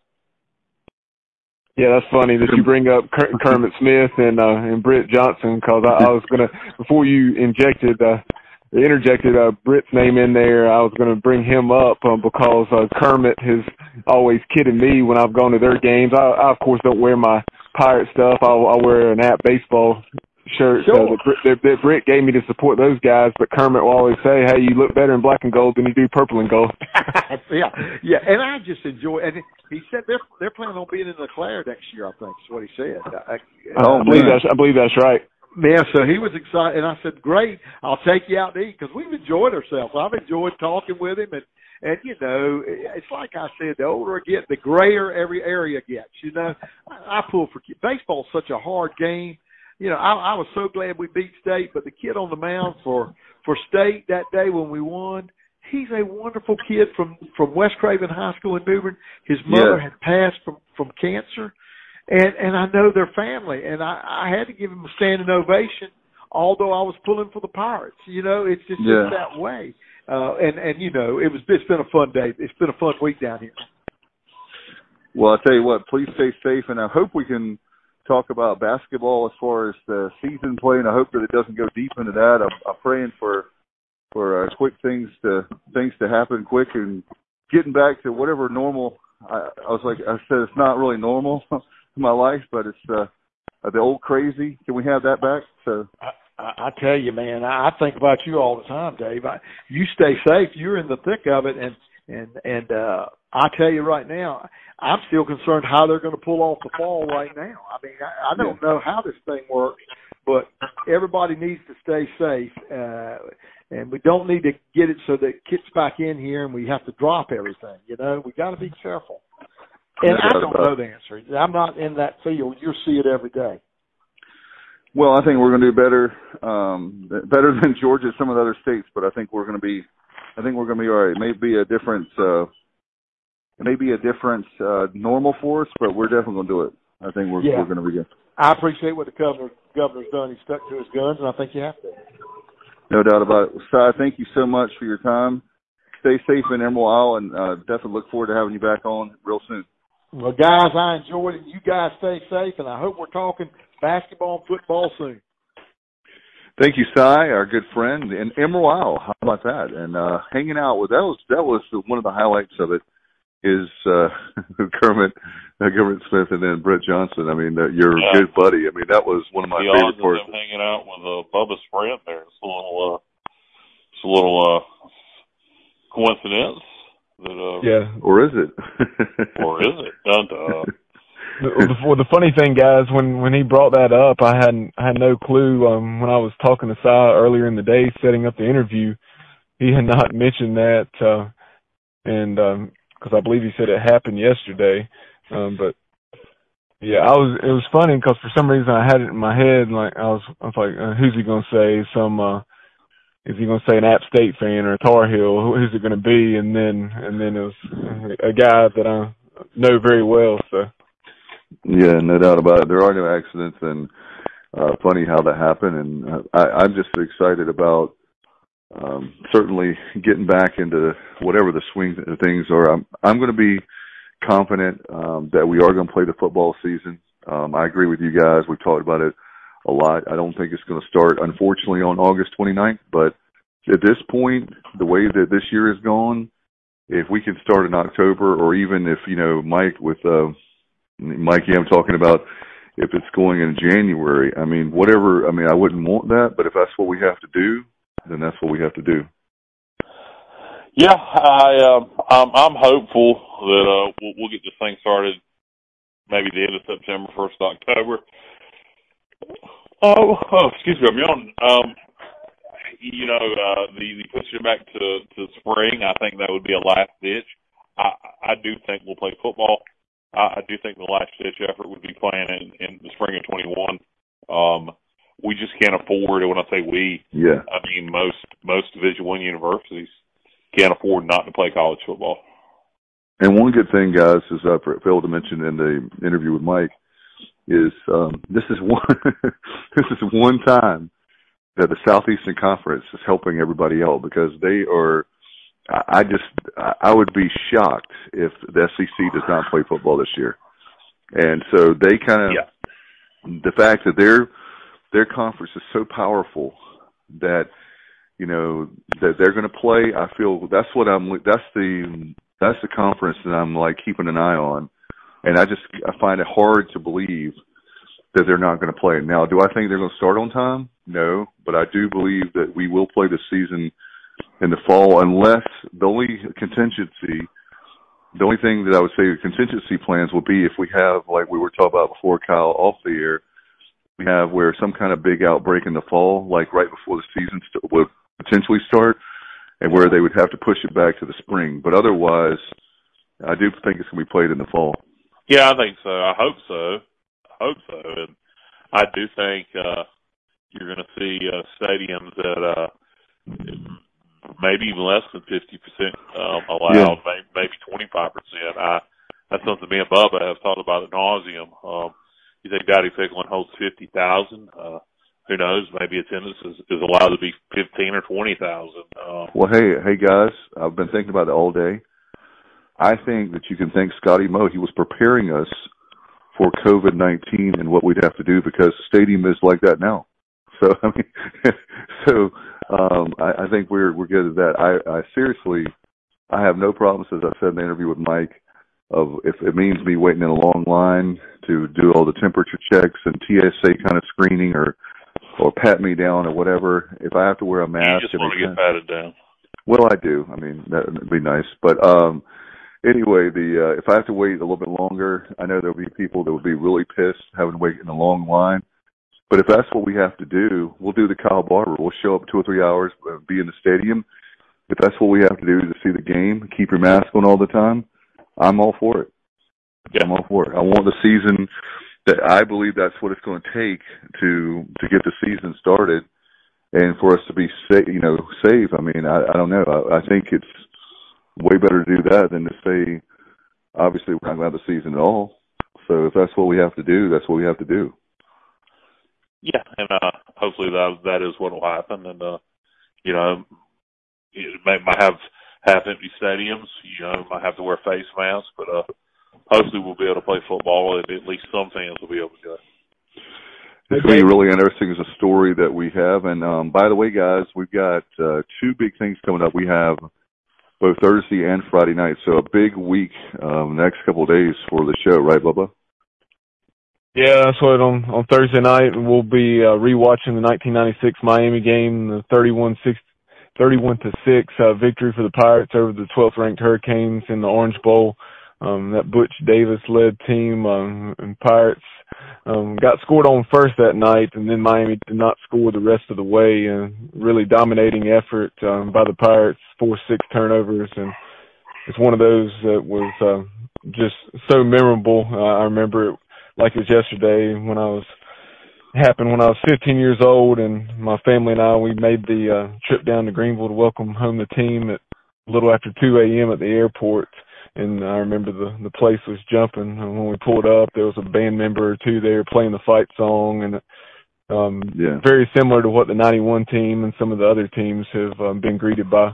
Speaker 5: Yeah, that's funny that you bring up Ker- Kermit Smith and uh, and Britt Johnson, because I, I was gonna, before you injected uh, interjected uh, Britt's name in there, I was gonna bring him up um, because uh, Kermit has always kidded me when I've gone to their games. I, I of course don't wear my Pirate stuff. I, I wear an App baseball shirt
Speaker 7: sure.
Speaker 5: uh, that, Britt, that, that Britt gave me to support those guys. But Kermit will always say, "Hey, you look better in black and gold than you do purple and gold."
Speaker 7: yeah, yeah, and I just enjoy. And he said they're they're planning on being in LeClaire next year. I think is what he said. I,
Speaker 5: oh, I believe man. that's I believe that's right.
Speaker 7: Yeah, so he was excited, and I said, great, I'll take you out to eat, because we've enjoyed ourselves. I've enjoyed talking with him, and, and, you know, it's like I said, the older I get, the grayer every area gets, you know. I, I pull for – baseball's such a hard game. You know, I, I was so glad we beat State, but the kid on the mound for, for State that day when we won, he's a wonderful kid from, from West Craven High School in New Bern. His mother
Speaker 2: yeah.
Speaker 7: had passed from, from cancer. And and I know their family, and I, I had to give them a standing ovation, although I was pulling for the Pirates. You know, it's just,
Speaker 2: yeah.
Speaker 7: just that way. Uh, and and you know, it was it's been a fun day. It's been a fun week down here.
Speaker 2: Well, I tell you what, please stay safe, and I hope we can talk about basketball as far as the season play, and I hope that it doesn't go deep into that. I'm, I'm praying for for uh, quick things to things to happen quick and getting back to whatever normal. I, I was like I said, it's not really normal. My life, but it's uh, the old crazy. Can we have that back? So
Speaker 7: I, I, I tell you, man, I, I think about you all the time, Dave. I, you stay safe. You're in the thick of it, and and and uh, I tell you right now, I'm still concerned how they're going to pull off the fall right now. I mean, I, I don't
Speaker 2: yeah.
Speaker 7: know how this thing works, but everybody needs to stay safe, uh, and we don't need to get it so that it gets back in here and we have to drop everything. You know, we got to be careful. And I don't know the answer. I'm not in that field. You'll see it every day.
Speaker 2: Well, I think we're going to do better, um, better than Georgia and some of the other states. But I think we're going to be, I think we're going to be all right. It may be a different, uh, it may be a different uh, normal for us, but we're definitely going to do it. I think we're,
Speaker 7: yeah.
Speaker 2: we're going to be good.
Speaker 7: I appreciate what the governor governor's done. He stuck to his guns, and I think you have to.
Speaker 2: No doubt about it. Si, thank you so much for your time. Stay safe in Emerald Isle, and uh, definitely look forward to having you back on real soon.
Speaker 7: Well, guys, I enjoyed it. You guys stay safe, and I hope we're talking basketball and football soon.
Speaker 2: Thank you, Si, our good friend in Emerald Isle. How about that? And uh, hanging out with that was that was one of the highlights of it. Is uh, Kermit, uh, Kermit Smith, and then Brett Johnson. I mean, uh, your
Speaker 3: yeah.
Speaker 2: good buddy. I mean, that was one of my
Speaker 3: the
Speaker 2: favorite
Speaker 3: odds
Speaker 2: parts.
Speaker 3: of them hanging out with uh, Bubba Sprint there. It's a little, uh, it's a little uh, coincidence. That, uh,
Speaker 5: yeah,
Speaker 2: or is it?
Speaker 3: or is it? Dun, dun.
Speaker 5: the, well, the funny thing, guys, when when he brought that up, I hadn't I had no clue. Um, when I was talking to Si earlier in the day, setting up the interview, he had not mentioned that, uh, and because um, I believe he said it happened yesterday. Um, but yeah, I was. It was funny because for some reason I had it in my head, like I was. I was like, uh, who's he gonna say? Some. Uh, Is he going to say an App State fan or a Tar Heel? Who's it going to be? And then, and then it was a guy that I know very well. So,
Speaker 2: yeah, no doubt about it. There are no accidents, and uh, funny how that happened. And uh, I, I'm just excited about um, certainly getting back into whatever the swing things are. I'm, I'm going to be confident um, that we are going to play the football season. Um, I agree with you guys. We've talked about it a lot. I don't think it's going to start, unfortunately, on August twenty-ninth, but at this point, the way that this year has gone, if we can start in October, or even if, you know, Mike with, uh, Mikey, I'm talking about if it's going in January, I mean, whatever, I mean, I wouldn't want that, but if that's what we have to do, then that's what we have to do.
Speaker 3: Yeah, I, uh, I'm, I'm hopeful that, uh, we'll, we'll get this thing started maybe the end of September, first of October. Oh, oh, excuse me, I'm yawning. Um, you know, uh, the, the pushing it back to, to spring, I think that would be a last ditch. I, I do think we'll play football. I, I do think the last ditch effort would be playing in, in the spring of twenty-one. Um, we just can't afford, and when I say we,
Speaker 2: yeah,
Speaker 3: I mean most, most Division One universities can't afford not to play college football.
Speaker 2: And one good thing, guys, is I uh, failed to mention in the interview with Mike, is um, this is one this is one time that the Southeastern Conference is helping everybody out, because they are. I just I would be shocked if the S E C does not play football this year, and so they kind of yeah. the fact that their their conference is so powerful that you know that they're going to play. I feel that's what I'm. That's the that's the conference that I'm like keeping an eye on. And I just I find it hard to believe that they're not going to play. Now, do I think they're going to start on time? No, but I do believe that we will play the season in the fall, unless the only contingency, the only thing that I would say the contingency plans will be if we have, like we were talking about before, Kyle, off the air, we have where some kind of big outbreak in the fall, like right before the season st- would potentially start, and where they would have to push it back to the spring. But otherwise, I do think it's going to be played in the fall.
Speaker 3: Yeah, I think so. I hope so. I hope so. And I do think uh, you're going to see uh, stadiums that uh, maybe even less than fifty percent um, allowed, yeah. maybe, maybe twenty-five percent. I, that's something me and Bubba have thought about ad nauseum. Um, you think Dowdy Ficklen holds fifty thousand? Uh, who knows? Maybe attendance is, is allowed to be fifteen or twenty thousand. Uh,
Speaker 2: well, hey, hey guys, I've been thinking about it all day. I think that you can thank Scotty Moe. He was preparing us for COVID nineteen and what we'd have to do, because the stadium is like that now. So, I mean, so um, I, I think we're we're good at that. I, I seriously, I have no problems, as I said in the interview with Mike, of if it means me waiting in a long line to do all the temperature checks and T S A kind of screening, or or pat me down or whatever. If I have to wear a mask,
Speaker 3: you just want to get patted down.
Speaker 2: Well, I do. I mean, that would be nice, but. um Anyway, the uh, if I have to wait a little bit longer, I know there'll be people that would be really pissed having to wait in a long line. But if that's what we have to do, we'll do the Kyle Barber. We'll show up two or three hours, be in the stadium. If that's what we have to do to see the game, keep your mask on all the time, I'm all for it. Yeah. I'm all for it. I want the season that I believe that's what it's going to take to to get the season started, and for us to be safe. You know, safe. I mean, I, I don't know. I, I think it's way better to do that than to say, obviously, we're not going to have the season at all. So if that's what we have to do, that's what we have to do.
Speaker 3: Yeah, and uh, hopefully that that is what will happen. And, uh, you know, it may, might have half-empty stadiums. You know, might have to wear face masks. But uh, hopefully we'll be able to play football, and at least some fans will be able to go.
Speaker 2: It's going to be really interesting as a story that we have. And, um, by the way, guys, we've got uh, two big things coming up. We have both Thursday and Friday night. So a big week, um, next couple of days for the show, right, Bubba?
Speaker 5: Yeah, that's what on, on Thursday night we'll be uh, rewatching the nineteen ninety-six Miami game, the thirty-one to six uh, victory for the Pirates over the twelfth ranked Hurricanes in the Orange Bowl. Um, that Butch Davis-led team um, and Pirates um, got scored on first that night, and then Miami did not score the rest of the way. Uh, really dominating effort um, by the Pirates, four six turnovers, and it's one of those that was uh, just so memorable. Uh, I remember it like it was yesterday when I was happened when I was fifteen years old, and my family and I, we made the uh, trip down to Greenville to welcome home the team at a little after two a.m. at the airport. And I remember the the place was jumping. And when we pulled up, there was a band member or two there playing the fight song, and um, yeah. very similar to what the ninety-one team and some of the other teams have um, been greeted by.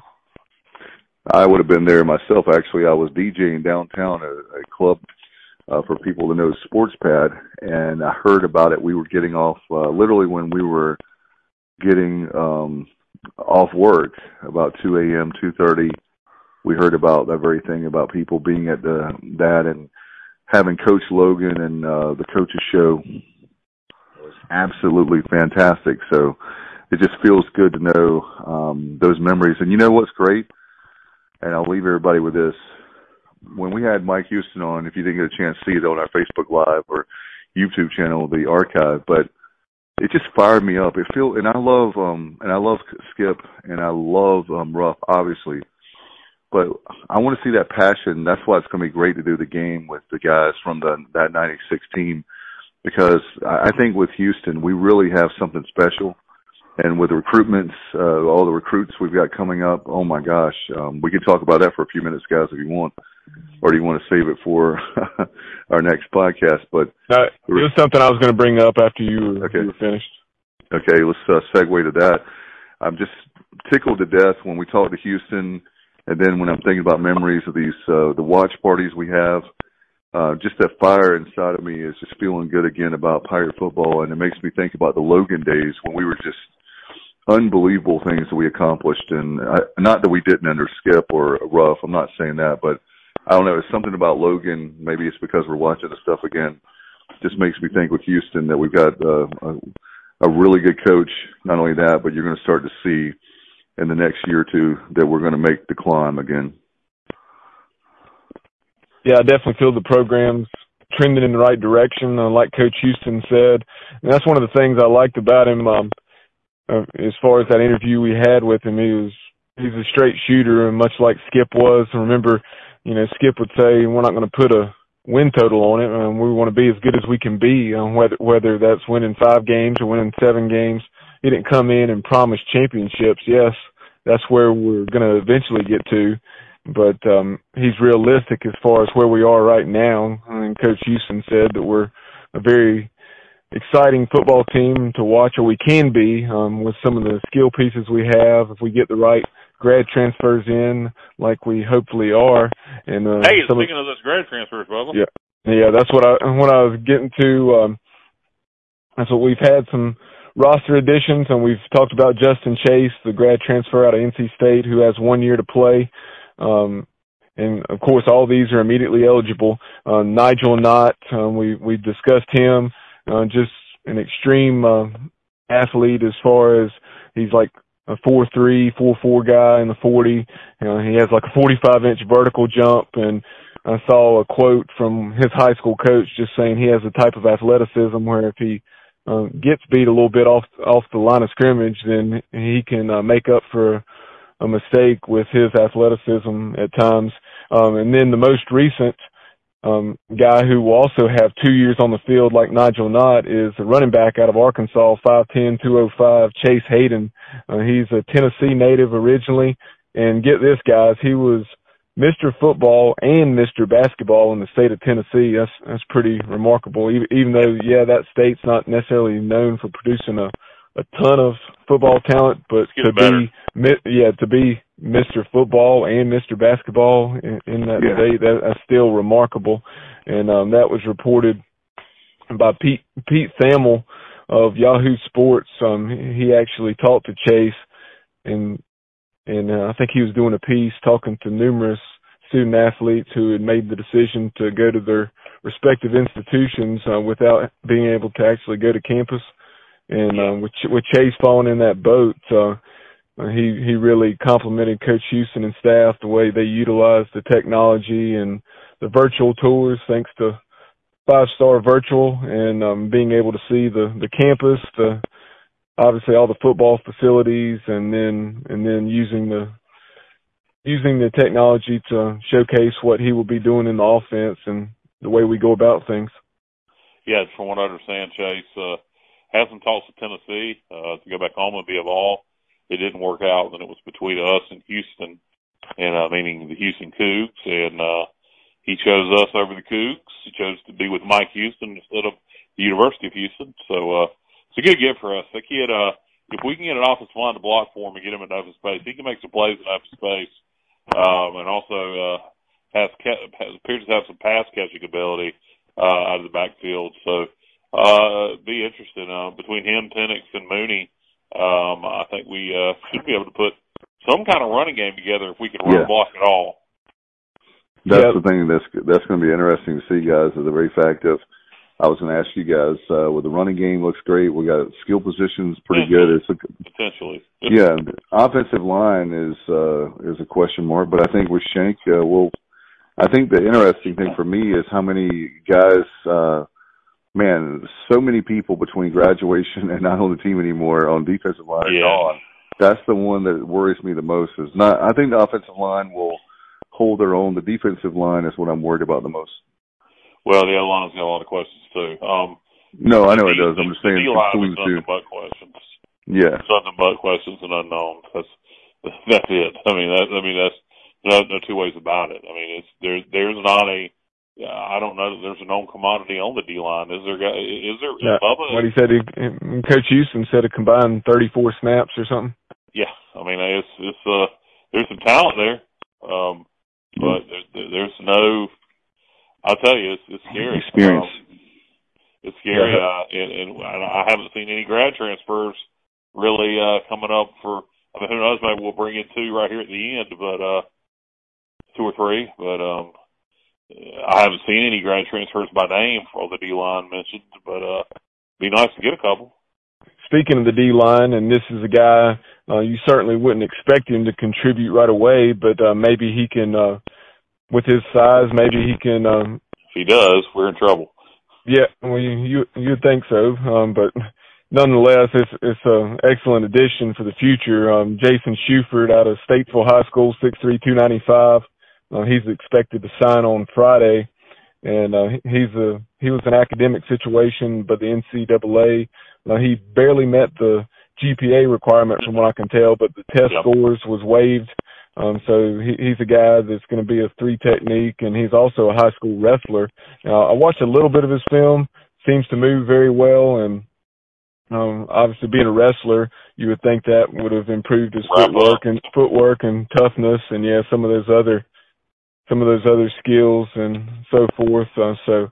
Speaker 2: I would have been there myself. Actually, I was DJing downtown at a club uh, for people to know Sports Pad, and I heard about it. We were getting off uh, literally when we were getting um, off work about two a.m., two thirty. We heard about that very thing about people being at the, that and having Coach Logan and uh, the coaches show was absolutely fantastic. So it just feels good to know um, those memories. And you know what's great? And I'll leave everybody with this. When we had Mike Houston on, if you didn't get a chance to see it on our Facebook Live or YouTube channel, the archive, but it just fired me up. It feel and I love um and I love Skip and I love um Ruff, obviously. But I want to see that passion. That's why it's going to be great to do the game with the guys from the that ninety-six team, because I think with Houston, we really have something special. And with the recruitments, uh, all the recruits we've got coming up, oh, my gosh. Um, we can talk about that for a few minutes, guys, if you want. Or do you want to save it for our next podcast? But
Speaker 5: uh, it was something I was going to bring up after you,
Speaker 2: okay.
Speaker 5: you were finished.
Speaker 2: Okay, let's uh, segue to that. I'm just tickled to death when we talk to Houston. And then when I'm thinking about memories of these, uh, the watch parties we have, uh, just that fire inside of me is just feeling good again about Pirate football. And it makes me think about the Logan days when we were just unbelievable things that we accomplished. And I, not that we didn't under Skip or Ruff, I'm not saying that, but I don't know, it's something about Logan. Maybe it's because we're watching the stuff again. It just makes me think with Houston that we've got uh, a, a really good coach. Not only that, but you're going to start to see in the next year or two that we're going to make the climb again.
Speaker 5: Yeah, I definitely feel the program's trending in the right direction, uh, like Coach Houston said. And that's one of the things I liked about him. Um, uh, as far as that interview we had with him, he was he's a straight shooter, and much like Skip was. And remember, you know, Skip would say, "We're not going to put a win total on it. Um, we want to be as good as we can be, um, whether whether that's winning five games or winning seven games." He didn't come in and promise championships. Yes, that's where we're going to eventually get to, but um, he's realistic as far as where we are right now. And Coach Houston said that we're a very exciting football team to watch, or we can be, um, with some of the skill pieces we have. If we get the right grad transfers in, like we hopefully are. And uh,
Speaker 3: hey,
Speaker 5: some
Speaker 3: speaking
Speaker 5: of,
Speaker 3: of those grad transfers, Bubba.
Speaker 5: Yeah, yeah, that's what I what I was getting to. Um, that's what we've had some roster additions, and we've talked about Justin Chase, the grad transfer out of N C State, who has one year to play. Um, and of course, all these are immediately eligible. Uh, Nigel Knott, um, we we discussed him, uh, just an extreme uh, athlete as far as he's like a four three, four four guy in the forty. You know, he has like a forty-five inch vertical jump, and I saw a quote from his high school coach just saying he has a type of athleticism where if he uh, gets beat a little bit off off the line of scrimmage, then he can uh, make up for a mistake with his athleticism at times. Um, and then the most recent um, guy who will also have two years on the field like Nigel Knott is a running back out of Arkansas, five ten, two oh five, Chase Hayden. Uh, he's a Tennessee native originally. And get this, guys, he was Mister Football and Mister Basketball in the state of Tennessee. That's that's pretty remarkable. Even, even though, yeah, that state's not necessarily known for producing a, a ton of football talent, but to be, yeah, to be Mister Football and Mister Basketball in, in that
Speaker 2: yeah.
Speaker 5: state, that, that's still remarkable. And um, that was reported by Pete Pete Thamel of Yahoo Sports. Um, he actually talked to Chase, and and uh, I think he was doing a piece talking to numerous student athletes who had made the decision to go to their respective institutions uh, without being able to actually go to campus. And uh, with, with Chase falling in that boat, uh, he he really complimented Coach Houston and staff the way they utilized the technology and the virtual tours, thanks to Five Star Virtual, and um, being able to see the, the campus, the obviously all the football facilities, and then and then using the using the technology to showcase what he will be doing in the offense and the way we go about things.
Speaker 3: Yeah, from what I understand, Chase uh, had some talks with Tennessee uh, to go back home and be involved. It didn't work out, and it was between us and Houston, and uh, meaning the Houston Cougs, and uh, he chose us over the Cougs. He chose to be with Mike Houston instead of the University of Houston. So uh, it's a good gift for us. The kid, uh, if we can get an offensive line to block for him and get him in open space, he can make some plays in open space, um, and also uh, has, has appears to have some pass catching ability uh, out of the backfield. So uh, be interested uh, between him, Penix, and Mooney. Um, I think we uh, should be able to put some kind of running game together if we can run
Speaker 2: yeah.
Speaker 3: block at all.
Speaker 2: That's
Speaker 5: yep.
Speaker 2: the thing that's that's going to be interesting to see, guys. Is the very fact of I was going to ask you guys. Uh, with the running game looks great. We got skill positions pretty good. It's a,
Speaker 3: potentially.
Speaker 2: Yeah, the offensive line is uh, is a question mark, but I think with Shank, uh, we'll. I think the interesting thing for me is how many guys. Uh, Man, so many people between graduation and not on the team anymore on defensive line
Speaker 3: yeah.
Speaker 2: are gone. That's the one that worries me the most. Is not. I think the offensive line will hold their own. The defensive line is what I'm worried about the most.
Speaker 3: Well, the other line's got a lot of questions too. Um,
Speaker 2: no, I know
Speaker 3: the,
Speaker 2: it does. I'm just saying.
Speaker 3: The line is
Speaker 2: nothing
Speaker 3: but questions.
Speaker 2: Yeah,
Speaker 3: nothing but questions and unknowns. That's that's it. I mean, that, I mean that's no, no two ways about it. I mean, it's there. There's not a. Yeah, I don't know that there's a known commodity on the D-line. Is there? Is there?
Speaker 5: Yeah,
Speaker 3: Bubba?
Speaker 5: what he said, he, Coach Houston said a combined thirty-four snaps or something.
Speaker 3: Yeah, I mean, it's it's uh, there's some talent there, um, but there, there's no. I'll tell you, it's, it's scary.
Speaker 2: Experience.
Speaker 3: Um, it's scary,
Speaker 2: yeah.
Speaker 3: uh, and, and I haven't seen any grad transfers really uh, coming up for. I mean, who knows? Maybe we'll bring in two right here at the end, but uh, two or three, but um. I haven't seen any grad transfers by name for all the D-line mentioned, but uh, be nice to get a couple.
Speaker 5: Speaking of the D-line, and this is a guy uh, you certainly wouldn't expect him to contribute right away, but uh, maybe he can, uh, with his size, maybe he can um,
Speaker 3: he does, we're in trouble.
Speaker 5: Yeah, well, you you you'd think so, um, but nonetheless, it's it's an excellent addition for the future. Um, Jason Shuford out of Statesville High School, six three, two ninety-five. Uh, he's expected to sign on Friday, and uh, he's a he was an academic situation, but the N C double A, uh, he barely met the G P A requirement from what I can tell, but the test
Speaker 3: Yep.
Speaker 5: scores was waived. Um, so he, he's a guy that's going to be a three technique, and he's also a high school wrestler. Now, I watched a little bit of his film. Seems to move very well, and um, obviously being a wrestler, you would think that would have improved his
Speaker 3: Wrap
Speaker 5: footwork
Speaker 3: up.
Speaker 5: and footwork and toughness, and yeah, some of those other some of those other skills and so forth. Uh, so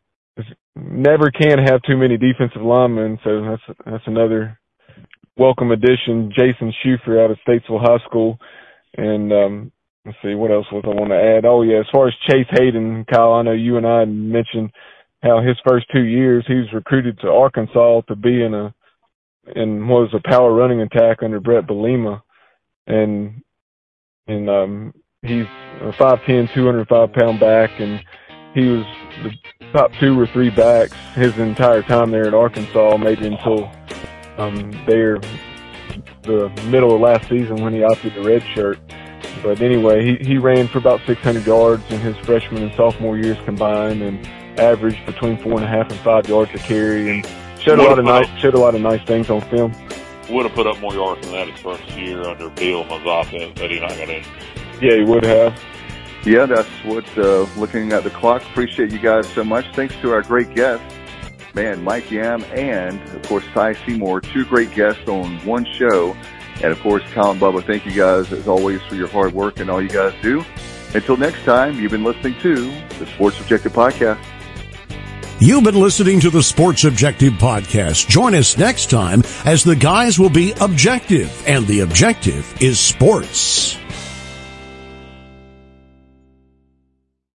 Speaker 5: never can have too many defensive linemen. So that's that's another welcome addition. Jason Shuford out of Statesville High School. And um, let's see, what else was I want to add? Oh, yeah, as far as Chase Hayden, Kyle, I know you and I mentioned how his first two years he was recruited to Arkansas to be in a in what was a power running attack under Brett Belima. And and um, he's a five ten, two hundred five pound back, and he was the top two or three backs his entire time there at Arkansas, maybe until um, there the middle of last season when he opted the red shirt. But anyway, he, he ran for about six hundred yards in his freshman and sophomore years combined, and averaged between four and a half and five yards a carry, and showed a lot of nice showed a lot of nice things on film.
Speaker 3: Would have put up more yards than that his first year under Bielema's offense, but he not got in.
Speaker 5: Yeah, he would have.
Speaker 2: Yeah, that's what, uh, looking at the clock. Appreciate you guys so much. Thanks to our great guests, man, Mike Yam and, of course, Ty Seymour, two great guests on one show. And, of course, Kyle and Bubba, thank you guys, as always, for your hard work and all you guys do. Until next time, you've been listening to the Sports Objective Podcast.
Speaker 1: You've been listening to the Sports Objective Podcast. Join us next time as the guys will be objective, and the objective is sports.